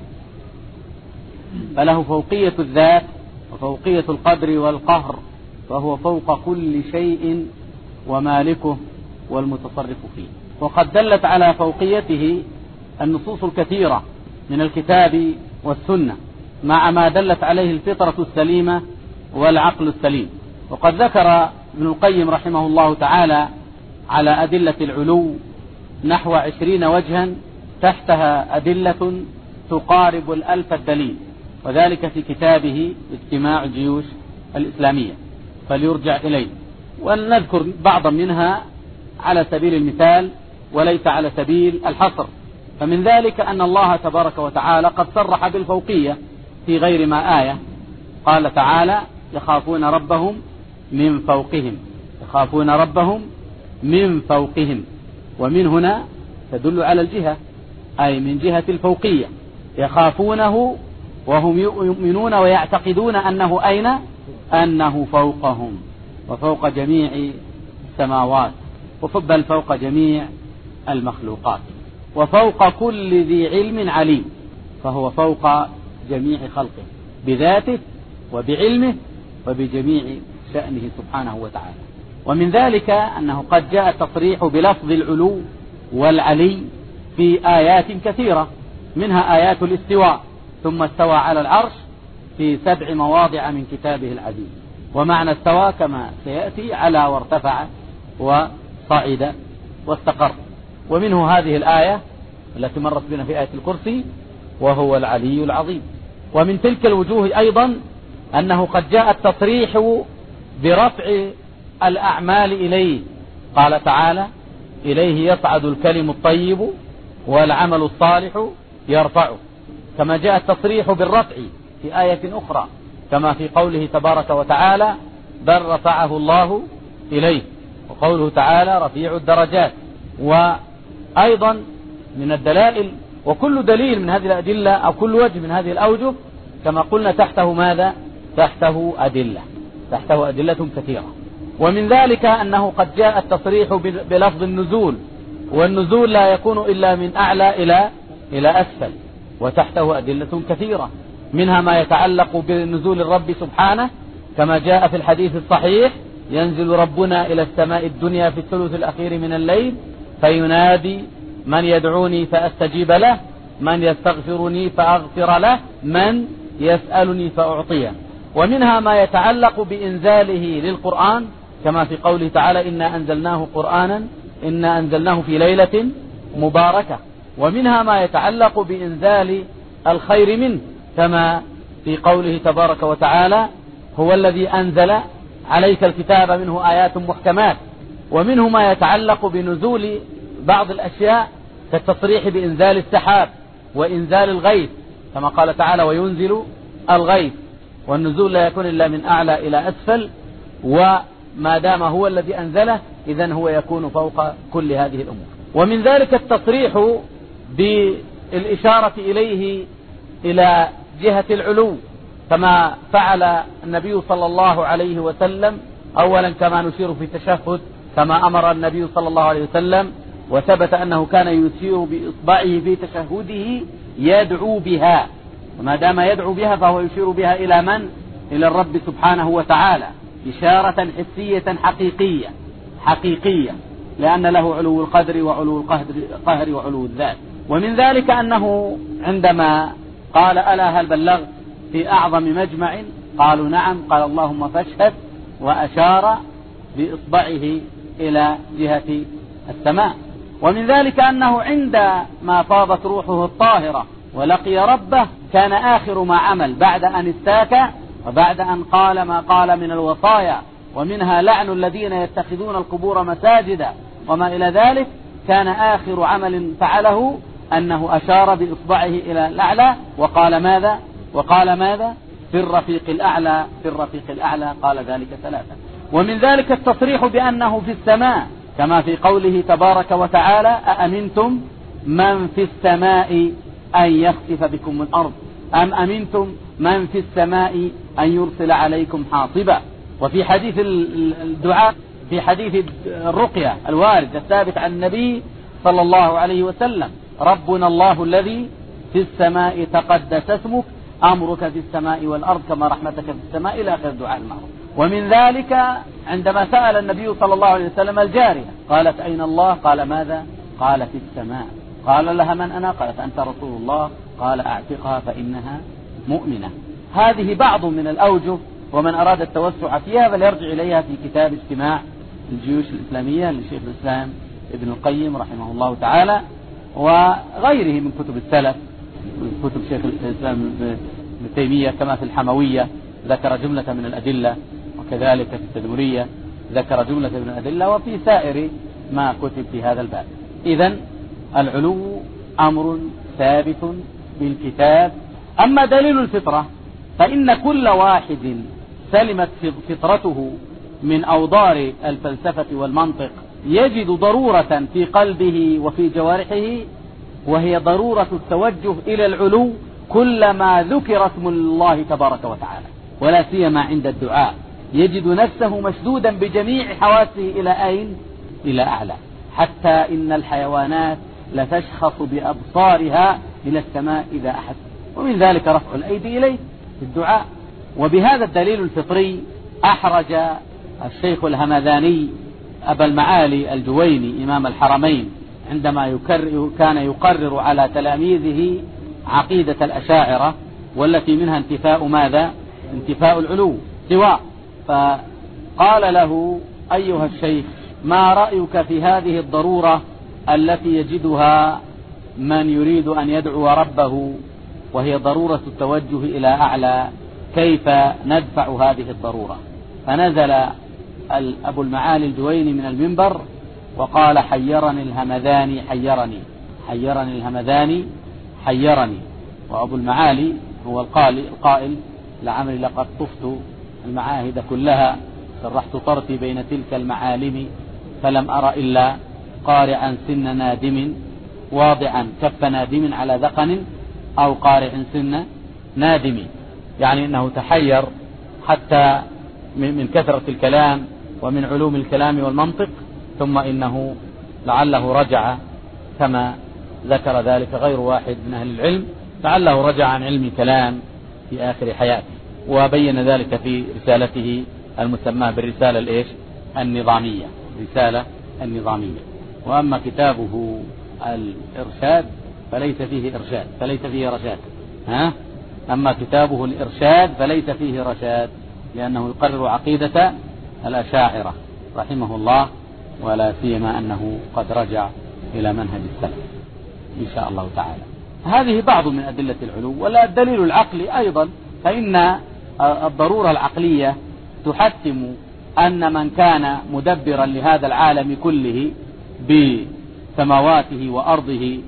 [SPEAKER 2] فله فوقية الذات وفوقية القدر والقهر، فهو فوق كل شيء ومالكه والمتصرف فيه. وقد دلت على فوقيته النصوص الكثيرة من الكتاب والسنة، مع ما دلت عليه الفطرة السليمة والعقل السليم. وقد ذكر ابن القيم رحمه الله تعالى على أدلة العلو نحو 20 وجها، تحتها أدلة تقارب 1000 الدليل، وذلك في كتابه اجتماع الجيوش الإسلامية، فليرجع إليه. ونذكر بعضا منها على سبيل المثال وليس على سبيل الحصر. فمن ذلك أن الله تبارك وتعالى قد صرح بالفوقية في غير ما آية. قال تعالى: يخافون ربهم من فوقهم، يخافون ربهم من فوقهم، ومن هنا تدل على الجهة، أي من جهة الفوقية، يخافونه وهم يؤمنون ويعتقدون أنه أين؟ أنه فوقهم وفوق جميع السماوات، بل فوق جميع المخلوقات، وفوق كل ذي علم عليم، فهو فوق جميع خلقه بذاته وبعلمه وبجميع شأنه سبحانه وتعالى. ومن ذلك أنه قد جاء التصريح بلفظ العلو والعلي في آيات كثيرة، منها آيات الاستواء: ثم استوى على العرش في 7 مواضع من كتابه العزيز. ومعنى استوى كما سيأتي: على وارتفع وصعد واستقر. ومنه هذه الآية التي مرت بنا في آية الكرسي: وهو العلي العظيم. ومن تلك الوجوه أيضا أنه قد جاء التصريح برفع الأعمال إليه. قال تعالى: إليه يصعد الكلم الطيب والعمل الصالح يرفعه، كما جاء التصريح بالرفع في آية أخرى، كما في قوله تبارك وتعالى: بل رفعه الله إليه، وقوله تعالى: رفيع الدرجات. وأيضا من الدلائل، وكل دليل من هذه الأدلة أو كل وجه من هذه الأوجه كما قلنا تحته ماذا؟ تحته أدلة كثيرة. ومن ذلك أنه قد جاء التصريح بلفظ النزول، والنزول لا يكون إلا من أعلى إلى أسفل، وتحته أدلة كثيرة، منها ما يتعلق بنزول الرب سبحانه، كما جاء في الحديث الصحيح: ينزل ربنا إلى السماء الدنيا في الثلث الأخير من الليل فينادي: من يدعوني فأستجيب له، من يستغفرني فأغفر له، من يسألني فأعطيه. ومنها ما يتعلق بإنزاله للقرآن، كما في قوله تعالى: إنا أنزلناه في ليلة مباركة. ومنها ما يتعلق بإنزال الخير منه، كما في قوله تبارك وتعالى: هو الذي أنزل عليك الكتاب منه آيات محكمات. ومنه ما يتعلق بنزول بعض الأشياء كالتصريح بإنزال السحاب وإنزال الغيث، كما قال تعالى: وينزل الغيث. والنزول لا يكون إلا من أعلى إلى أسفل، وما دام هو الذي أنزله إذن هو يكون فوق كل هذه الأمور. ومن ذلك التصريح بالإشارة إليه إلى جهة العلو، كما فعل النبي صلى الله عليه وسلم أولا كما نشير في التشهد، كما أمر النبي صلى الله عليه وسلم، وثبت أنه كان يشير بإصبعه في تشهده يدعو بها، وما دام يدعو بها فهو يشير بها إلى من؟ إلى الرب سبحانه وتعالى، إشارة حسية حقيقية، لأن له علو القدر وعلو القهر وعلو الذات. ومن ذلك أنه عندما قال: ألا هل بلغت في أعظم مجمع؟ قالوا: نعم. قال: اللهم فاشهد، وأشار بإصبعه إلى جهة السماء. ومن ذلك أنه عندما فاضت روحه الطاهرة ولقي ربه كان آخر ما عمل بعد أن استاك وبعد أن قال ما قال من الوصايا، ومنها لعن الذين يتخذون القبور مساجدا وما إلى ذلك، كان آخر عمل فعله أنه أشار بإصبعه إلى الأعلى وقال ماذا؟ في الرفيق الأعلى في الرفيق الأعلى، قال ذلك ثلاثة. ومن ذلك التصريح بأنه في السماء، كما في قوله تبارك وتعالى: أأمنتم من في السماء أن يخسف بكم الأرض أم أمنتم من في السماء أن يرسل عليكم حاصبا. وفي حديث الدعاء، في حديث الرقية الوارد الثابت عن النبي صلى الله عليه وسلم: ربنا الله الذي في السماء تقدس اسمك أمرك في السماء والأرض كما رحمتك في السماء، إلى آخر الدعاء المعروف. ومن ذلك عندما سأل النبي صلى الله عليه وسلم الجارية، قالت: أين الله؟ قال: ماذا؟ قال: في السماء. قال لها: من أنا؟ قالت: أنت رسول الله. قال: أعتقها فإنها مؤمنة. هذه بعض من الأوجه، ومن أراد التوسع فيها فليرجع إليها في كتاب اجتماع الجيوش الإسلامية للشيخ الإسلام ابن القيم رحمه الله تعالى، وغيره من كتب السلف، كتب شيخ الإسلام ابن تيمية، كما في الحموية ذكر جملة من الأدلة، وكذلك في التدمرية ذكر جملة من الأدلة، وفي سائر ما كتب في هذا الباب. إذن العلو أمر ثابت بالكتاب. أما دليل الفطرة فإن كل واحد سلمت فطرته من أوضار الفلسفة والمنطق يجد ضرورة في قلبه وفي جوارحه، وهي ضرورة التوجه إلى العلو كلما ذكر اسم الله تبارك وتعالى، ولا سيما عند الدعاء يجد نفسه مشدودا بجميع حواسه إلى أين؟ إلى أعلى، حتى إن الحيوانات لتشخص بأبصارها إلى السماء إذا أحس. ومن ذلك رفع الأيدي إليه في الدعاء. وبهذا الدليل الفطري أحرج الشيخ الهمذاني أبا المعالي الجويني إمام الحرمين عندما كان يقرر على تلاميذه عقيدة الأشاعرة، والتي منها انتفاء ماذا؟ انتفاء العلو، سواء. فقال له: أيها الشيخ، ما رأيك في هذه الضرورة التي يجدها من يريد أن يدعو ربه، وهي ضرورة التوجه إلى أعلى؟ كيف ندفع هذه الضرورة؟ فنزل أبو المعالي الجويني من المنبر وقال: حيرني الهمذاني حيرني، حيرني الهمذاني حيرني. وأبو المعالي هو القائل: لعمري لقد طفت المعاهد كلها، سرحت طرفي بين تلك المعالم، فلم أرى إلا قارعا سن نادم، واضعا كف نادم على ذقن، أو قارع سن نادم. يعني أنه تحير حتى من كثرة الكلام ومن علوم الكلام والمنطق، ثم إنه لعله رجع، كما ذكر ذلك غير واحد من أهل العلم، لعله رجع عن علم الكلام في آخر حياته، وبين ذلك في رسالته المسماة بالرسالة النظامية، رسالة النظامية. وأما كتابه الإرشاد فليس فيه إرشاد، فليس فيه رشاد. أما كتابه الإرشاد فليس فيه رشاد، لأنه يقرر عقيدة الأشاعرة رحمه الله، ولا سيما أنه قد رجع إلى منهج السلف إن شاء الله تعالى. هذه بعض من أدلة العلو. ولا الدليل العقلي أيضا، فإن الضرورة العقلية تحتم أن من كان مدبرا لهذا العالم كله بسماواته وأرضه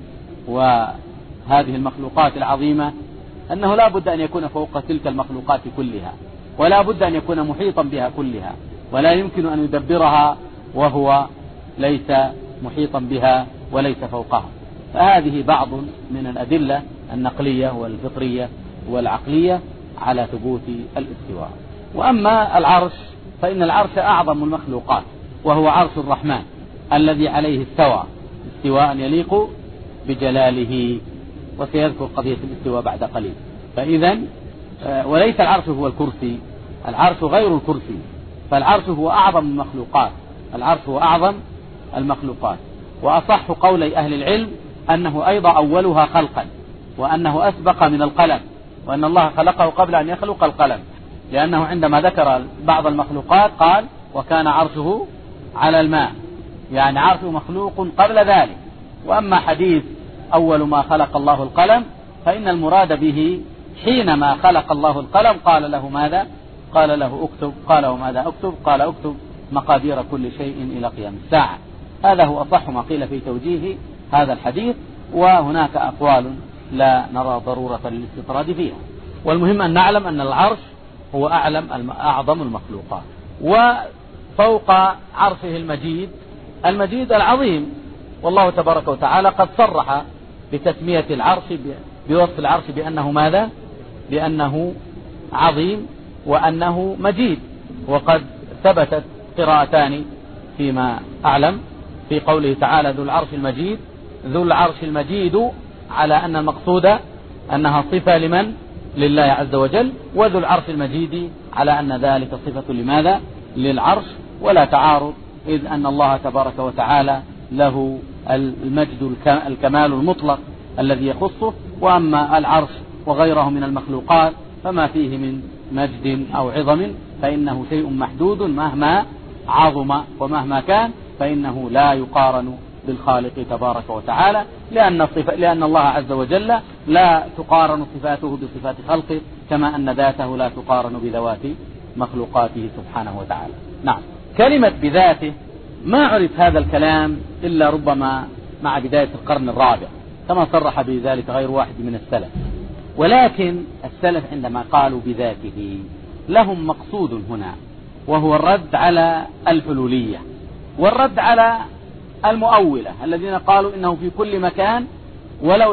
[SPEAKER 2] وهذه المخلوقات العظيمة، أنه لا بد أن يكون فوق تلك المخلوقات كلها، ولا بد أن يكون محيطا بها كلها، ولا يمكن أن يدبرها وهو ليس محيطا بها وليس فوقها. فهذه بعض من الأدلة النقلية والفطرية والعقلية على ثبوت الاستواء. وأما العرش فإن العرش أعظم المخلوقات، وهو عرش الرحمن الذي عليه استوى استواء يليق بجلاله، وسيذكر قضية الاستواء بعد قليل. فإذا وليس العرش هو الكرسي، العرش غير الكرسي، فالعرش هو أعظم المخلوقات، العرش هو أعظم المخلوقات. وأصح قولي أهل العلم أنه أيضا أولها خلقا، وأنه أسبق من القلم، وأن الله خلقه قبل أن يخلق القلم، لأنه عندما ذكر بعض المخلوقات قال: وكان عرشه على الماء، يعني عرشه مخلوق قبل ذلك. وأما حديث أول ما خلق الله القلم فإن المراد به حينما خلق الله القلم قال له ماذا؟ قال له اكتب. قال: وماذا أكتب؟ قال: اكتب مقادير كل شيء إلى قيام الساعة. هذا هو أصح ما قيل في توجيه هذا الحديث، وهناك أقوال لا نرى ضرورة للاستطراد فيها. والمهم أن نعلم أن العرش هو أعظم المخلوقات. وفوق عرشه المجيد العظيم، والله تبارك وتعالى قد صرح بتسمية العرش بوصف العرش بأنه ماذا؟ بأنه عظيم وأنه مجيد. وقد ثبتت قراءتان فيما أعلم في قوله تعالى ذو العرش المجيد على أن المقصود أنها صفة لمن؟ لله عز وجل. وذو العرش المجيد على أن ذلك صفة لماذا؟ للعرش، ولا تعارض، إذ أن الله تبارك وتعالى له المجد الكمال المطلق الذي يخصه، وأما العرش وغيره من المخلوقات فما فيه من مجد أو عظم فإنه شيء محدود مهما عظم ومهما كان، فإنه لا يقارن بالخالق تبارك وتعالى، لأن الله عز وجل لا تقارن صفاته بصفات خلقه، كما أن ذاته لا تقارن بذوات مخلوقاته سبحانه وتعالى. نعم. كلمة بذاته ما عرف هذا الكلام إلا ربما مع بداية القرن الرابع، كما صرح بذلك غير واحد من السلف. ولكن السلف عندما قالوا بذاته لهم مقصود هنا، وهو الرد على الحلولية والرد على المؤولة الذين قالوا إنه في كل مكان ولو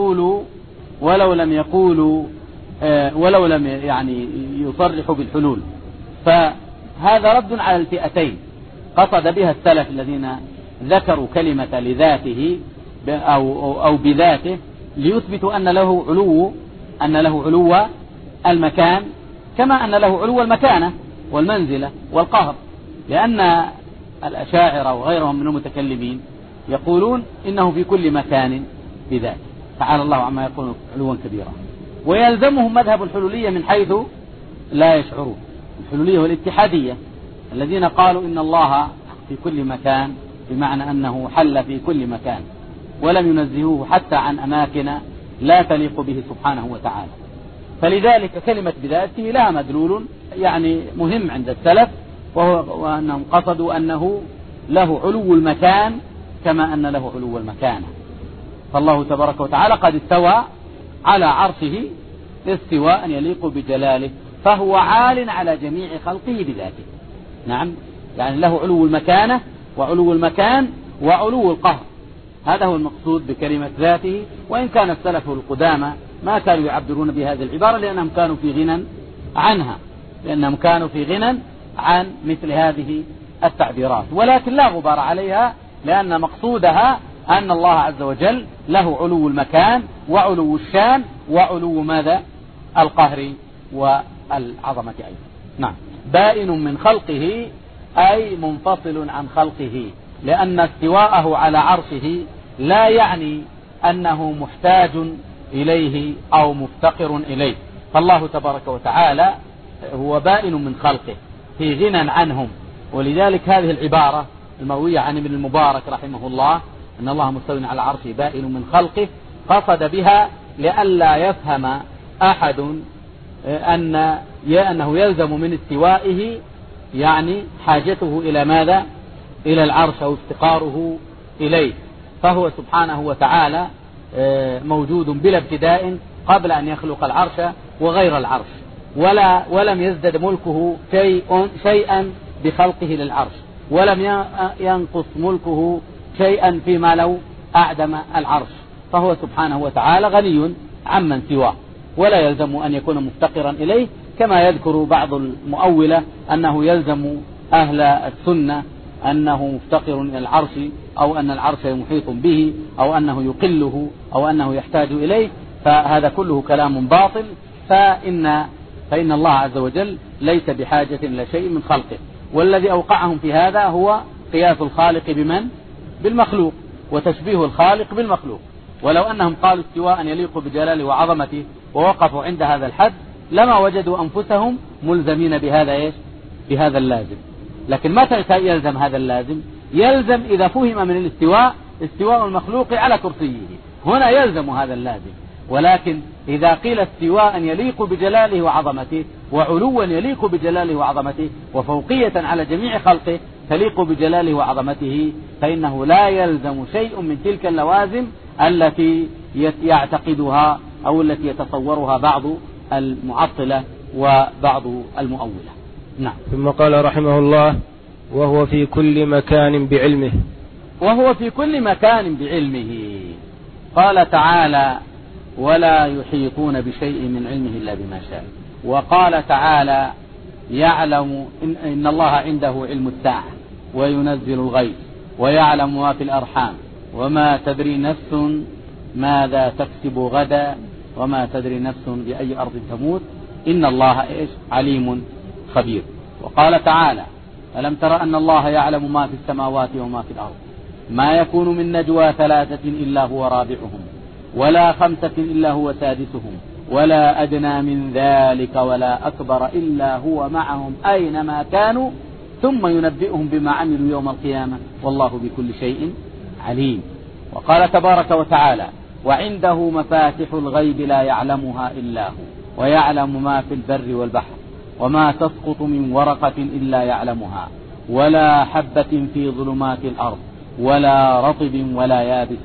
[SPEAKER 2] لم يعني يصرحوا بالحلول. فهذا رد على الفئتين قصد بها السلف الذين ذكروا كلمة لذاته أو بذاته ليثبتوا أن له علو المكان، كما أن له علو المكانة والمنزلة والقهر، لأن الأشاعرة وغيرهم من المتكلمين يقولون إنه في كل مكان بذاته، تعالى الله عما يقولون علوا كبيرا. ويلزمهم مذهب الحلولية من حيث لا يشعرون، الحلولية والاتحادية الذين قالوا إن الله في كل مكان، بمعنى أنه حل في كل مكان ولم ينزهوه حتى عن أماكن لا تليق به سبحانه وتعالى. فلذلك كلمة بذاته لها مدلول يعني مهم عند السلف، وأنهم قصدوا أنه له علو المكان كما أن له علو المكانة. فالله تبارك وتعالى قد استوى على عرشه استواء يليق بجلاله، فهو عال على جميع خلقه بذاته. نعم، يعني له علو المكانة وعلو المكان وعلو القهر، هذا هو المقصود بكلمة ذاته. وإن كان السلف القدامى ما كانوا يعبرون بهذه العبارة لأنهم كانوا في غنى عنها، عن مثل هذه التعبيرات، ولكن لا غبار عليها، لأن مقصودها أن الله عز وجل له علو المكان وعلو الشان وعلو ماذا؟ القهر والعظمة أيضا. نعم. بائن من خلقه أي منفصل عن خلقه، لأن استواءه على عرشه لا يعني أنه محتاج إليه أو مفتقر إليه، فالله تبارك وتعالى هو بائن من خلقه في غنى عنهم. ولذلك هذه العبارة المروية عن ابن المبارك رحمه الله أن الله مستوٍ على عرشه بائن من خلقه، قصد بها لئلا يفهم أحد أنه يلزم من استوائه يعني حاجته إلى ماذا؟ إلى العرش أو افتقاره إليه، فهو سبحانه وتعالى موجود بلا ابتداء قبل أن يخلق العرش وغير العرش، ولم يزدد ملكه شيئا بخلقه للعرش، ولم ينقص ملكه شيئا فيما لو أعدم العرش، فهو سبحانه وتعالى غني عمن سواه، ولا يلزم أن يكون مفتقرا إليه، كما يذكر بعض المؤولة أنه يلزم أهل السنة أنه مفتقر إلى العرش، أو أن العرش محيط به، أو أنه يقله، أو أنه يحتاج إليه، فهذا كله كلام باطل. فإن الله عز وجل ليس بحاجة إلى شيء من خلقه، والذي أوقعهم في هذا هو قياس الخالق بمن؟ بالمخلوق، وتشبيه الخالق بالمخلوق. ولو أنهم قالوا استواء يليق بجلاله وعظمته ووقفوا عند هذا الحد لما وجدوا أنفسهم ملزمين بهذا اللازم. لكن متى يلزم هذا اللازم؟ يلزم إذا فهم من الاستواء استواء المخلوق على كرسيه، هنا يلزم هذا اللازم. ولكن إذا قيل استواء يليق بجلاله وعظمته، وعلوا يليق بجلاله وعظمته، وفوقية على جميع خلقه تليق بجلاله وعظمته، فإنه لا يلزم شيء من تلك اللوازم التي يعتقدها أو التي يتصورها بعض المعطلة وبعض المؤولة. نعم.
[SPEAKER 1] ثم قال رحمه الله: وهو في كل مكان بعلمه.
[SPEAKER 2] وهو في كل مكان بعلمه. قال تعالى: ولا يحيطون بشيء من علمه إلا بما شاء. وقال تعالى: يعلم إن الله عنده علم الساعة وينزل الغيث ويعلم ما في الأرحام وما تدري نفس ماذا تكسب غدا وما تدري نفس بأي أرض تموت إن الله عليم خبير. وقال تعالى: ألم تر أن الله يعلم ما في السماوات وما في الأرض ما يكون من نجوى 3 إلا هو رابعهم ولا 5 إلا هو سادسهم ولا أدنى من ذلك ولا أكبر إلا هو معهم أينما كانوا ثم ينبئهم بما عملوا يوم القيامة والله بكل شيء عليم. وقال تبارك وتعالى: وعنده مفاتح الغيب لا يعلمها إلا هو ويعلم ما في البر والبحر وما تسقط من ورقة إلا يعلمها ولا حبة في ظلمات الأرض ولا رطب ولا يابس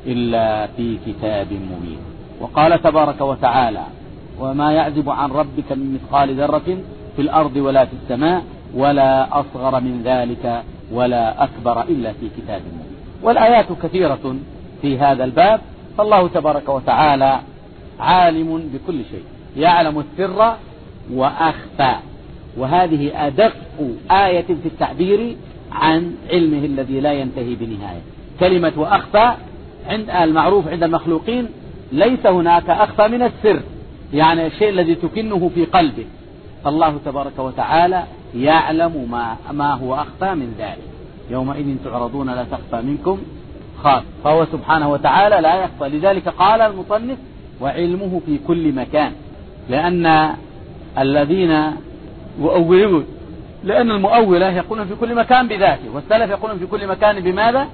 [SPEAKER 2] إلا في كتاب مبين. وقال تبارك وتعالى: وما يعزب عن ربك من مثقال ذرة في الأرض ولا في السماء ولا أصغر من ذلك ولا أكبر إلا في كتاب مبين. والآيات كثيرة في هذا الباب. فالله تبارك وتعالى عالم بكل شيء، يعلم السر وأخفى، وهذه أدق آية في التعبير عن علمه الذي لا ينتهي بنهاية. كلمة وأخفى عند المعروف عند المخلوقين ليس هناك أخفى من السر، يعني الشيء الذي تكنه في قلبه. الله تبارك وتعالى يعلم ما هو أخفى من ذلك. يومئذ تعرضون لا تخفى منكم خاف. فهو سبحانه وتعالى لا يخفى. لذلك قال المصنف: وعلمه في كل مكان، لأن الذين يؤولون، لأن المؤولة يقولون في كل مكان بذاته، والسلف يقولون في كل مكان بماذا؟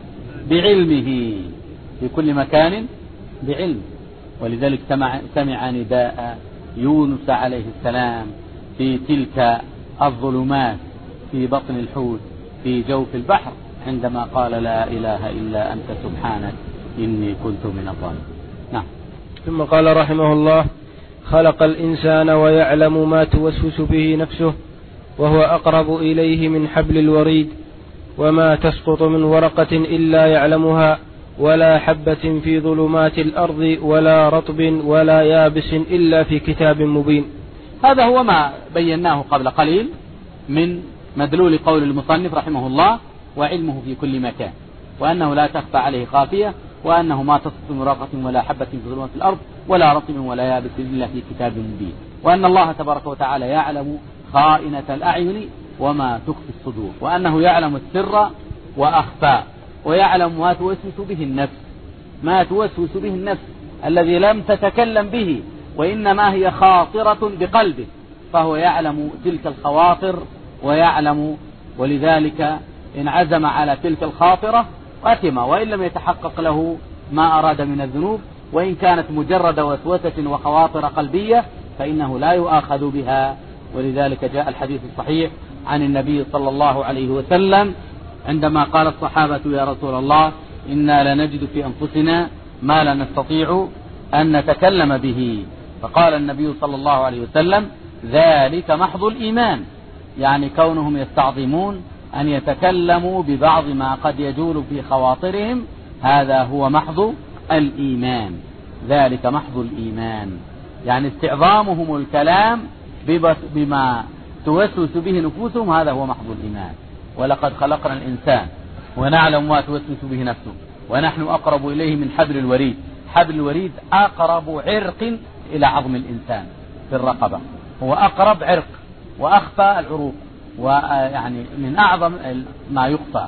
[SPEAKER 2] بعلمه. في كل مكان بعلمه. ولذلك سمع نداء يونس عليه السلام في تلك الظلمات في بطن الحوت في جوف البحر عندما قال: لا إله إلا أنت سبحانك إني كنت من الظالمين. نعم.
[SPEAKER 1] ثم قال رحمه الله: خلق الإنسان ويعلم ما توسوس به نفسه وهو أقرب إليه من حبل الوريد وما تسقط من ورقة إلا يعلمها ولا حبة في ظلمات الأرض ولا رطب ولا يابس إلا في كتاب مبين.
[SPEAKER 2] هذا هو ما بيناه قبل قليل من مدلول قول المصنف رحمه الله: وعلمه في كل مكان، وأنه لا تخفى عليه خافية، وأنه ما تسقط من ورقة ولا حبة في ظلمات الأرض ولا رطب ولا يابس إلا في كتاب مبين. وأن الله تبارك وتعالى يعلم خائنة الأعين وما تخفي الصدور، وأنه يعلم السر وأخفى، ويعلم ما توسوس به النفس، ما توسوس به النفس الذي لم تتكلم به وإنما هي خاطرة بقلبه، فهو يعلم تلك الخواطر ويعلم. ولذلك إن عزم على تلك الخاطرة أثم، وإن لم يتحقق له ما أراد من الذنوب، وإن كانت مجرد وسوسة وخواطر قلبية فإنه لا يؤاخذ بها. ولذلك جاء الحديث الصحيح عن النبي صلى الله عليه وسلم عندما قال الصحابة: يا رسول الله إنا لنجد في أنفسنا ما لا نستطيع أن نتكلم به، فقال النبي صلى الله عليه وسلم: ذلك محض الإيمان، يعني كونهم يستعظمون أن يتكلموا ببعض ما قد يجول في خواطرهم، هذا هو محض الإيمان. ذلك محض الإيمان، يعني استعظامهم الكلام بما توسوس به نفوسهم، هذا هو محض الإيمان. ولقد خلقنا الإنسان ونعلم ما توسوس به نفسه ونحن أقرب إليه من حبل الوريد. حبل الوريد أقرب عرق إلى عظم الإنسان في الرقبة، هو أقرب عرق وأخفى العروق، ويعني من أعظم ما يخفى.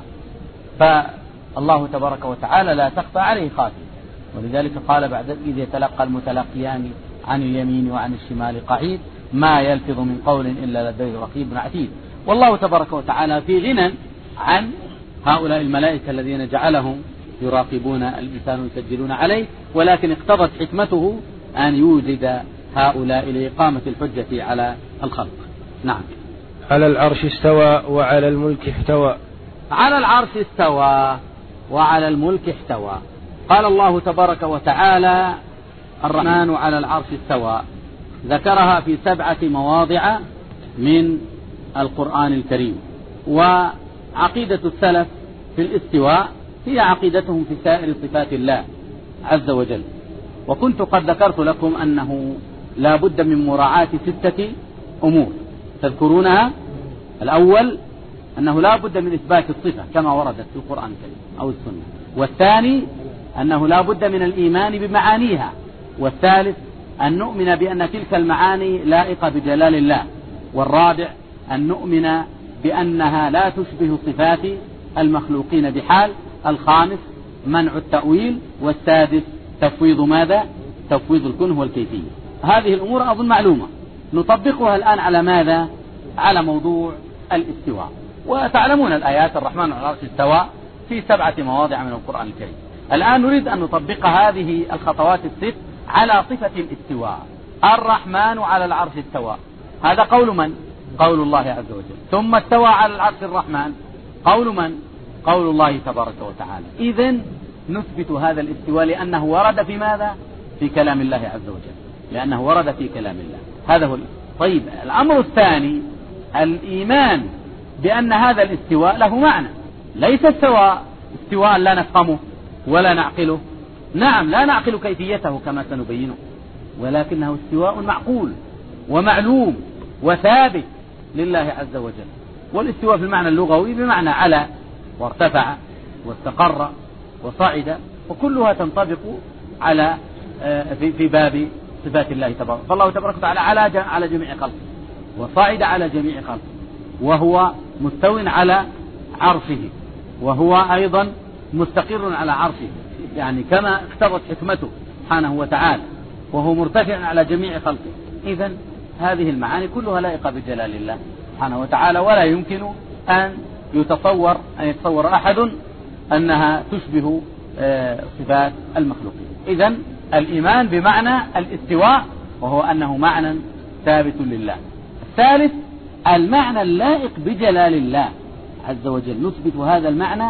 [SPEAKER 2] فالله تبارك وتعالى لا تخفى عليه خافية. ولذلك قال بعد: إذ يتلقى المتلقيان عن اليمين وعن الشمال قعيد ما يلفظ من قول إلا لديه رقيب عتيد. والله تبارك وتعالى في غنى عن هؤلاء الملائكة الذين جعلهم يراقبون الإنسان ويسجلون عليه، ولكن اقتضت حكمته أن يوجد هؤلاء لإقامة الحجة على الخلق. نعم.
[SPEAKER 1] على العرش استوى وعلى الملك احتوى.
[SPEAKER 2] على العرش استوى وعلى الملك احتوى. قال الله تبارك وتعالى: الرحمن على العرش استوى. ذكرها في 7 مواضع من القرآن الكريم. وعقيدة السلف في الاستواء هي عقيدتهم في سائر صفات الله عز وجل. وكنت قد ذكرت لكم أنه لا بد من مراعاة 6 أمور تذكرونها. الأول أنه لا بد من إثبات الصفة كما وردت في القرآن الكريم أو السنة. والثاني أنه لا بد من الإيمان بمعانيها. والثالث أن نؤمن بأن تلك المعاني لائقة بجلال الله. والرابع أن نؤمن بأنها لا تشبه صفات المخلوقين بحال. الخامس منع التأويل. والسادس تفويض ماذا؟ تفويض الكنه والكيفية. هذه الأمور أظن معلومة، نطبقها الآن على ماذا؟ على موضوع الاستواء. وتعلمون الآيات الرحمن على العرش استوى في 7 مواضع من القرآن الكريم. الآن نريد أن نطبق هذه الخطوات ال6 على صفة الاستواء. الرحمن على العرش استوى، هذا قول من؟ قول الله عز وجل. ثم استوى على العرش الرحمن، قول من؟ قول الله تبارك وتعالى. إذن نثبت هذا الاستواء لأنه ورد في ماذا؟ في كلام الله عز وجل، لأنه ورد في كلام الله. هذا هو. طيب، الأمر الثاني الإيمان بأن هذا الاستواء له معنى، ليس استواء لا نفهمه ولا نعقله. نعم، لا نعقل كيفيته كما سنبينه، ولكنه استواء معقول ومعلوم وثابت لله عز وجل. والاستواء في المعنى اللغوي بمعنى على وارتفع واستقر وصعد، وكلها تنطبق على في باب صفات الله تبارك. فالله تبارك وتعالى على جميع خلقه، وصعد على جميع خلقه، وهو مستو على عرشه، وهو أيضا مستقر على عرشه، يعني كما اقتضت حكمته سبحانه وتعالى، وهو مرتفع على جميع خلقه. إذن هذه المعاني كلها لائقة بجلال الله سبحانه وتعالى، ولا يمكن أن يتصور أحد أنها تشبه صفات المخلوقين. إذن الإيمان بمعنى الاستواء، وهو أنه معنى ثابت لله. الثالث المعنى اللائق بجلال الله عز وجل، نثبت هذا المعنى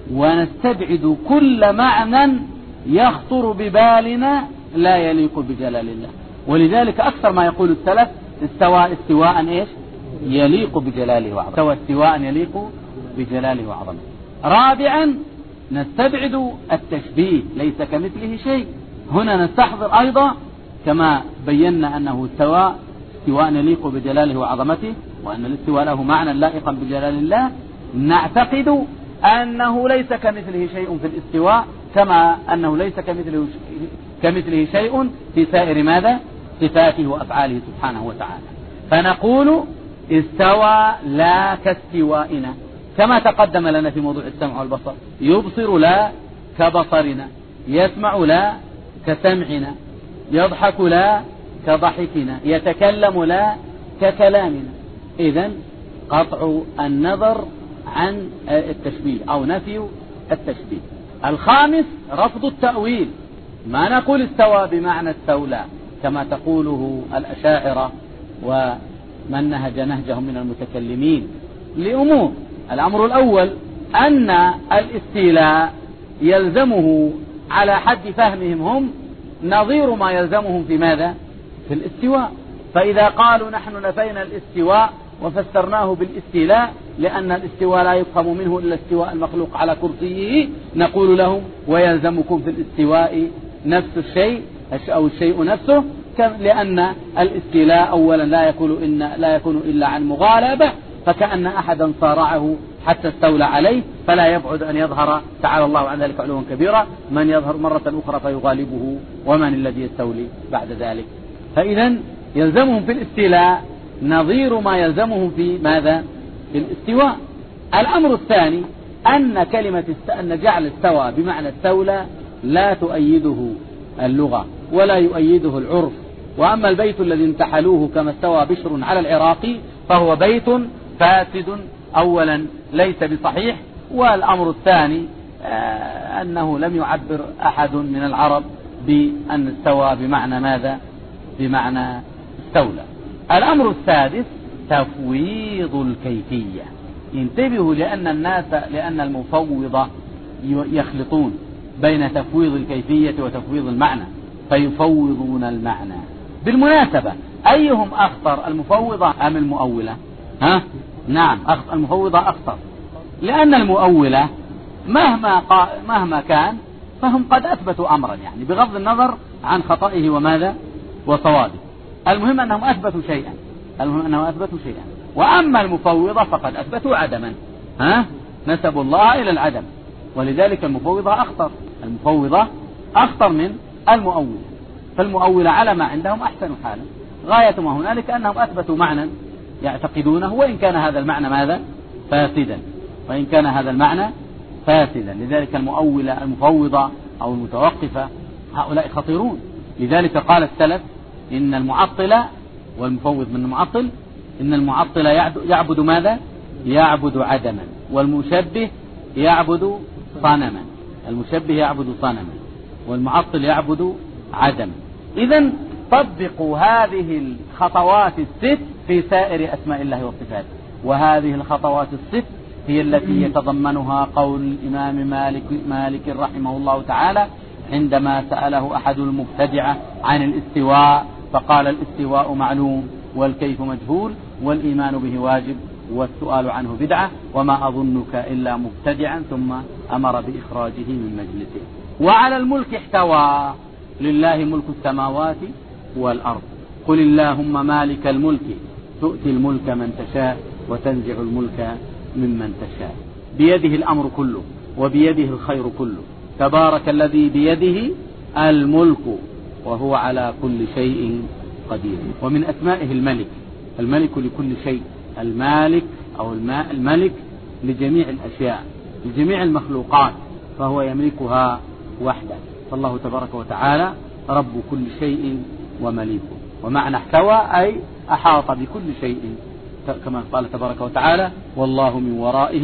[SPEAKER 2] ونستبعد كل معنى يخطر ببالنا لا يليق بجلال الله. ولذلك أكثر ما يقول السلف استوى استواء إيش؟ يليق بجلاله وعظمته. استوى استواء يليق بجلاله وعظمته. رابعا نستبعد التشبيه، ليس كمثله شيء. هنا نستحضر أيضا كما بينا أنه استواء يليق بجلاله وعظمته، وأن الاستواء له معنى لائقا بجلال الله. نعتقد أنه ليس كمثله شيء في الاستواء، كما أنه ليس كمثله شيء في سائر ماذا؟ صفاته وأفعاله سبحانه وتعالى. فنقول استوى لا كاستوائنا، كما تقدم لنا في موضوع السمع والبصر. يبصر لا كبصرنا، يسمع لا كسمعنا، يضحك لا كضحكنا، يتكلم لا ككلامنا. إذن قطع النظر عن التشبيه أو نفي التشبيه. الخامس رفض التأويل، ما نقول استوى بمعنى استولى كما تقوله الأشاعرة ومن نهج نهجهم من المتكلمين لأمور. الأمر الأول أن الاستيلاء يلزمه على حد فهمهم هم نظير ما يلزمهم في ماذا؟ في الاستواء. فإذا قالوا نحن نفينا الاستواء وفسرناه بالاستيلاء لأن الاستواء لا يفهم منه إلا استواء المخلوق على كرسيه، نقول لهم ويلزمكم في الاستواء نفس الشيء أو الشيء نفسه، لأن الاستيلاء أولا لا يكون إلا عن مغالبة، فكأن أحدا صارعه حتى استولى عليه، فلا يبعد أن يظهر تعالى الله عن ذلك علوا كبيرا من يظهر مرة أخرى فيغالبه، ومن الذي يستولي بعد ذلك. فإذا يلزمهم في الاستيلاء نظير ما يلزمهم في ماذا؟ في الاستواء. الأمر الثاني أن جعل استوى بمعنى استولى لا تؤيده اللغة ولا يؤيده العرف. وأما البيت الذي انتحلوه كما استوى بشر على العراقي فهو بيت فاسد أولا ليس بصحيح. والأمر الثاني أنه لم يعبر أحد من العرب بأن استوى بمعنى ماذا؟ بمعنى استولى. الأمر السادس تفويض الكيفية. انتبهوا لأن المفوضة يخلطون بين تفويض الكيفية وتفويض المعنى، فيفوضون المعنى. بالمناسبة أيهم أخطر، المفوضة أم المؤولة؟ نعم، المفوضة أخطر، لأن المؤولة مهما كان فهم قد أثبتوا أمرا، يعني بغض النظر عن خطئه وماذا وصوابه، المهم أنهم أثبتوا شيئا. وأما المفوضة فقد أثبتوا عدما، نسبوا الله إلى العدم، ولذلك المفوضة أخطر من المؤولة. فالمؤولة على ما عندهم أحسن حالا، غاية ما هنالك أنهم أثبتوا معنى يعتقدونه، وإن كان هذا المعنى فاسدا. لذلك المفوضة أو المتوقفة هؤلاء خطيرون. لذلك قال السلف إن المعطل والمفوض من المعطل، إن المعطل يعبد ماذا؟ يعبد عدما، والمشبه يعبد صنما، والمعطل يعبد عدما. إذن طبقوا هذه الخطوات الست في سائر أسماء الله وصفاته، وهذه الخطوات الست هي التي يتضمنها قول الإمام مالك رحمه الله تعالى عندما سأله أحد المبتدعة عن الاستواء، فقال الاستواء معلوم والكيف مجهول والإيمان به واجب والسؤال عنه بدعة وما أظنك إلا مبتدعا، ثم أمر بإخراجه من مجلسه. وعلى الملك احتوى، لله ملك السماوات والأرض، قل اللهم مالك الملك تؤتي الملك من تشاء وتنزع الملك ممن تشاء، بيده الأمر كله وبيده الخير كله، تبارك الذي بيده الملك وهو على كل شيء قدير. ومن أسمائه الملك لكل شيء، المالك أو الملك لجميع الأشياء، لجميع المخلوقات، فهو يملكها وحده. فالله تبارك وتعالى رب كل شيء ومليكه. ومعنى احتوى أي أحاط بكل شيء، كما قال تبارك وتعالى والله من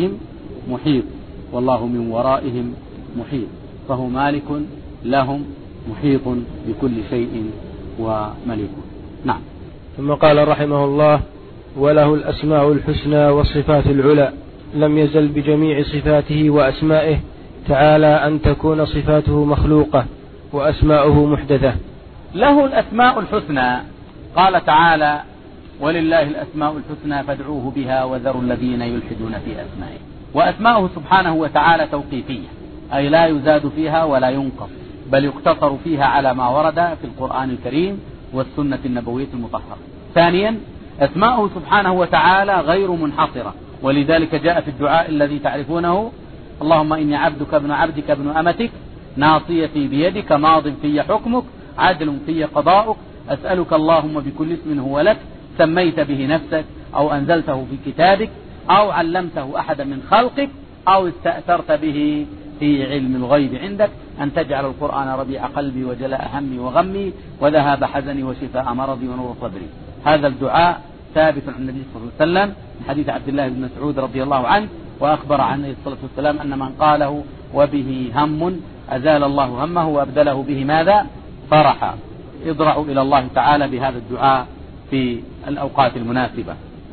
[SPEAKER 2] ورائهم محيط، فهو مالك لهم محيط بكل شيء ومليكه. نعم.
[SPEAKER 1] ثم قال رحمه الله وله الأسماء الحسنى والصفات العلى، لم يزل بجميع صفاته وأسمائه تعالى أن تكون صفاته مخلوقة وأسماؤه محدثة.
[SPEAKER 2] له الأسماء الحسنى، قال تعالى ولله الأسماء الحسنى فادعوه بها وذروا الذين يلحدون في أسمائه. وأسماؤه سبحانه وتعالى توقيفية، أي لا يزاد فيها ولا ينقص، بل يقتصر فيها على ما ورد في القرآن الكريم والسنة النبوية المطهرة. ثانيا أسماؤه سبحانه وتعالى غير منحصرة، ولذلك جاء في الدعاء الذي تعرفونه اللهم إني عبدك ابن عبدك ابن أمتك ناصيتي بيدك ماض في حكمك عدل في قضاؤك أسألك اللهم بكل اسم هو لك سميت به نفسك أو أنزلته في كتابك أو علمته أحدا من خلقك أو استأثرت به في علم الغيب عندك أن تجعل القرآن ربيع قلبي وجلاء همي وغمي وذهاب حزني وشفاء مرضي ونور صدري. هذا الدعاء ثابت عن النبي صلى الله عليه وسلم من حديث عبد الله بن مسعود رضي الله عنه، وأخبر عنه عليه الصلاة والسلام أن من قاله وبه هم أزال الله همه وأبدله به ماذا؟ فرحا. اضرعوا إلى الله تعالى بهذا الدعاء في الأوقات المناسبة.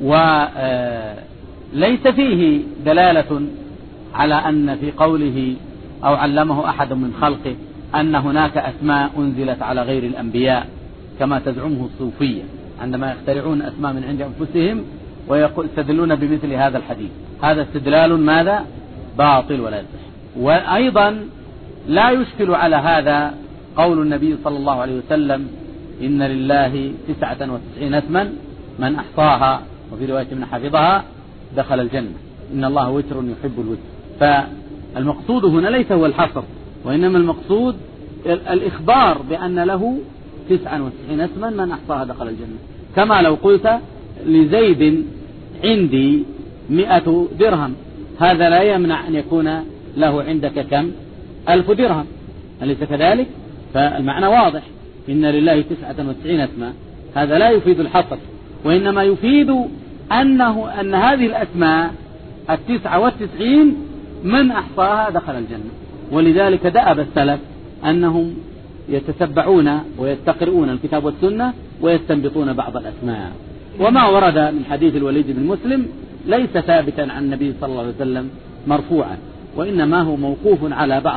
[SPEAKER 2] وليس فيه دلالة على أن في قوله أو علمه أحد من خلقه أن هناك أسماء أنزلت على غير الأنبياء كما تزعمه الصوفية عندما يخترعون أسماء من عند أنفسهم ويستدلون بمثل هذا الحديث. هذا استدلال ماذا؟ باطل ولا يصح. وأيضا لا يشكل على هذا قول النبي صلى الله عليه وسلم إن لله 99 اسما من أحصاها وفي رواية من حفظها دخل الجنة، إن الله وتر يحب الوتر. فالمقصود هنا ليس هو الحصر، وإنما المقصود الإخبار بأن له 99 اسما من أحصاها دخل الجنة. كما لو قلت لزيد عندي 100 درهم، هذا لا يمنع أن يكون له عندك كم؟ 1000 درهم، أليس كذلك؟ فالمعنى واضح، إن لله 99 اسما، هذا لا يفيد الحصر، وإنما يفيد أن هذه الأسماء 99 من أحصاها دخل الجنة. ولذلك دأب السلف أنهم يتتبعون ويستقرؤون الكتاب والسنة ويستنبطون بعض الأسماء. وما ورد من حديث الوليد بن مسلم ليس ثابتا عن النبي صلى الله عليه وسلم مرفوعا، وإنما هو موقوف على بعض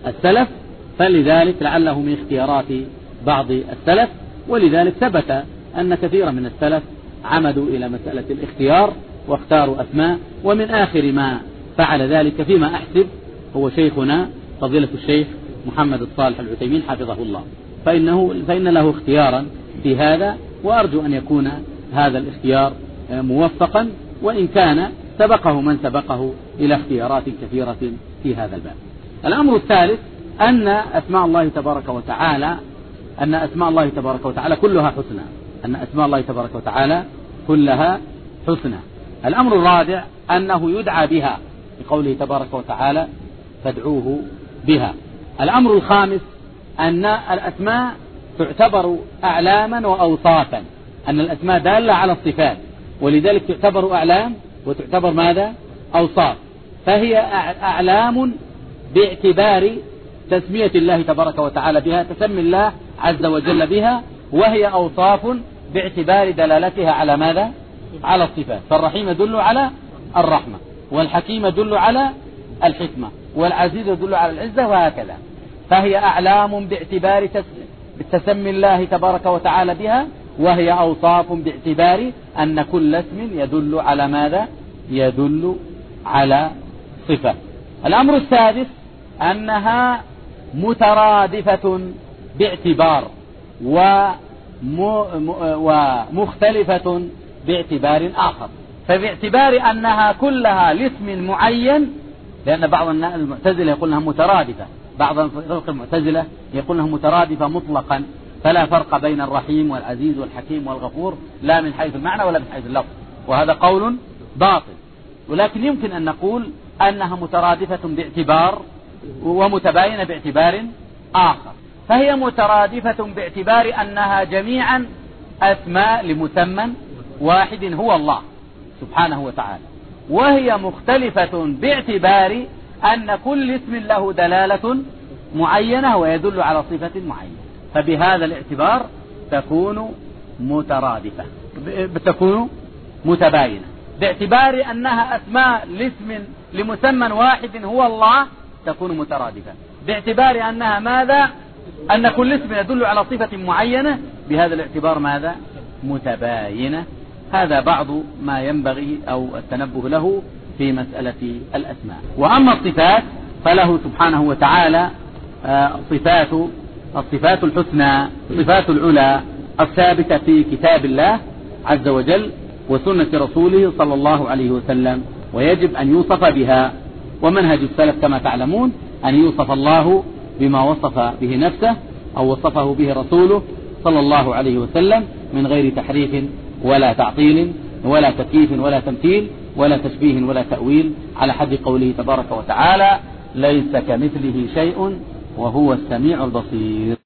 [SPEAKER 2] السلف، فلذلك لعله من اختيارات بعض السلف، ولذلك ثبت أن كثيرا من السلف عمدوا إلى مسألة الاختيار واختاروا أسماء، ومن آخر ما فعل ذلك فيما أحسب هو شيخنا فضيلة الشيخ محمد الصالح العثيمين حفظه الله، فإن له اختيارا في هذا، وأرجو أن يكون هذا الاختيار موفقا، وإن كان سبقه من سبقه إلى اختيارات كثيرة في هذا الباب. الأمر الثالث أن أسماء الله تبارك وتعالى كلها حسنى. الأمر الرابع أنه يدعى بها بقوله تبارك وتعالى فادعوه بها. الأمر الخامس أن الأسماء تعتبر أعلاما وأوصافا، أن الأسماء دالة على الصفات، ولذلك تعتبر أعلام وتعتبر ماذا؟ أوصاف، فهي أعلام باعتبار تسمية الله تبارك وتعالى بها، تسمي الله عز وجل بها، وهي أوصاف باعتبار دلالتها على ماذا؟ على الصفات. فالرحيم يدل على الرحمة، والحكيم يدل على الحكمة، والعزيز يدل على العزة، وهكذا. فهي أعلام باعتبار تسمي الله تبارك وتعالى بها، وهي أوصاف باعتبار أن كل اسم يدل على ماذا؟ يدل على صفة. الأمر السادس أنها مترادفة باعتبار ومختلفة باعتبار آخر. فباعتبار أنها كلها لاسم معين، لأن بعض المعتزلة يقول أنها مترادفة، بعض الفرق المعتزلة يقول أنها مترادفة مطلقا، فلا فرق بين الرحيم والعزيز والحكيم والغفور، لا من حيث المعنى ولا من حيث اللفظ، وهذا قول باطل. ولكن يمكن أن نقول أنها مترادفة باعتبار ومتباينة باعتبار آخر. فهي مترادفة باعتبار أنها جميعا أسماء لمسمى واحد هو الله سبحانه وتعالى، وهي مختلفة باعتبار أن كل اسم له دلالة معينة ويدل على صفة معينة. فبهذا الاعتبار تكون مترادفة، تكون متباينة. باعتبار أنها أسماء لمسمى واحد هو الله تكون مترادفة. باعتبار أنها ماذا؟ أن كل اسم يدل على صفة معينة، بهذا الاعتبار ماذا؟ متباينة. هذا بعض ما ينبغي أو التنبه له في مسألة الأسماء. وأما الصفات فله سبحانه وتعالى الصفات الحسنى، الصفات العلى الثابتة في كتاب الله عز وجل وسنة رسوله صلى الله عليه وسلم، ويجب أن يوصف بها. ومنهج السلف كما تعلمون أن يوصف الله بما وصف به نفسه أو وصفه به رسوله صلى الله عليه وسلم، من غير تحريف ولا تعطيل ولا تكييف ولا تمثيل ولا تشبيه ولا تأويل، على حد قوله تبارك وتعالى ليس كمثله شيء وهو السميع البصير.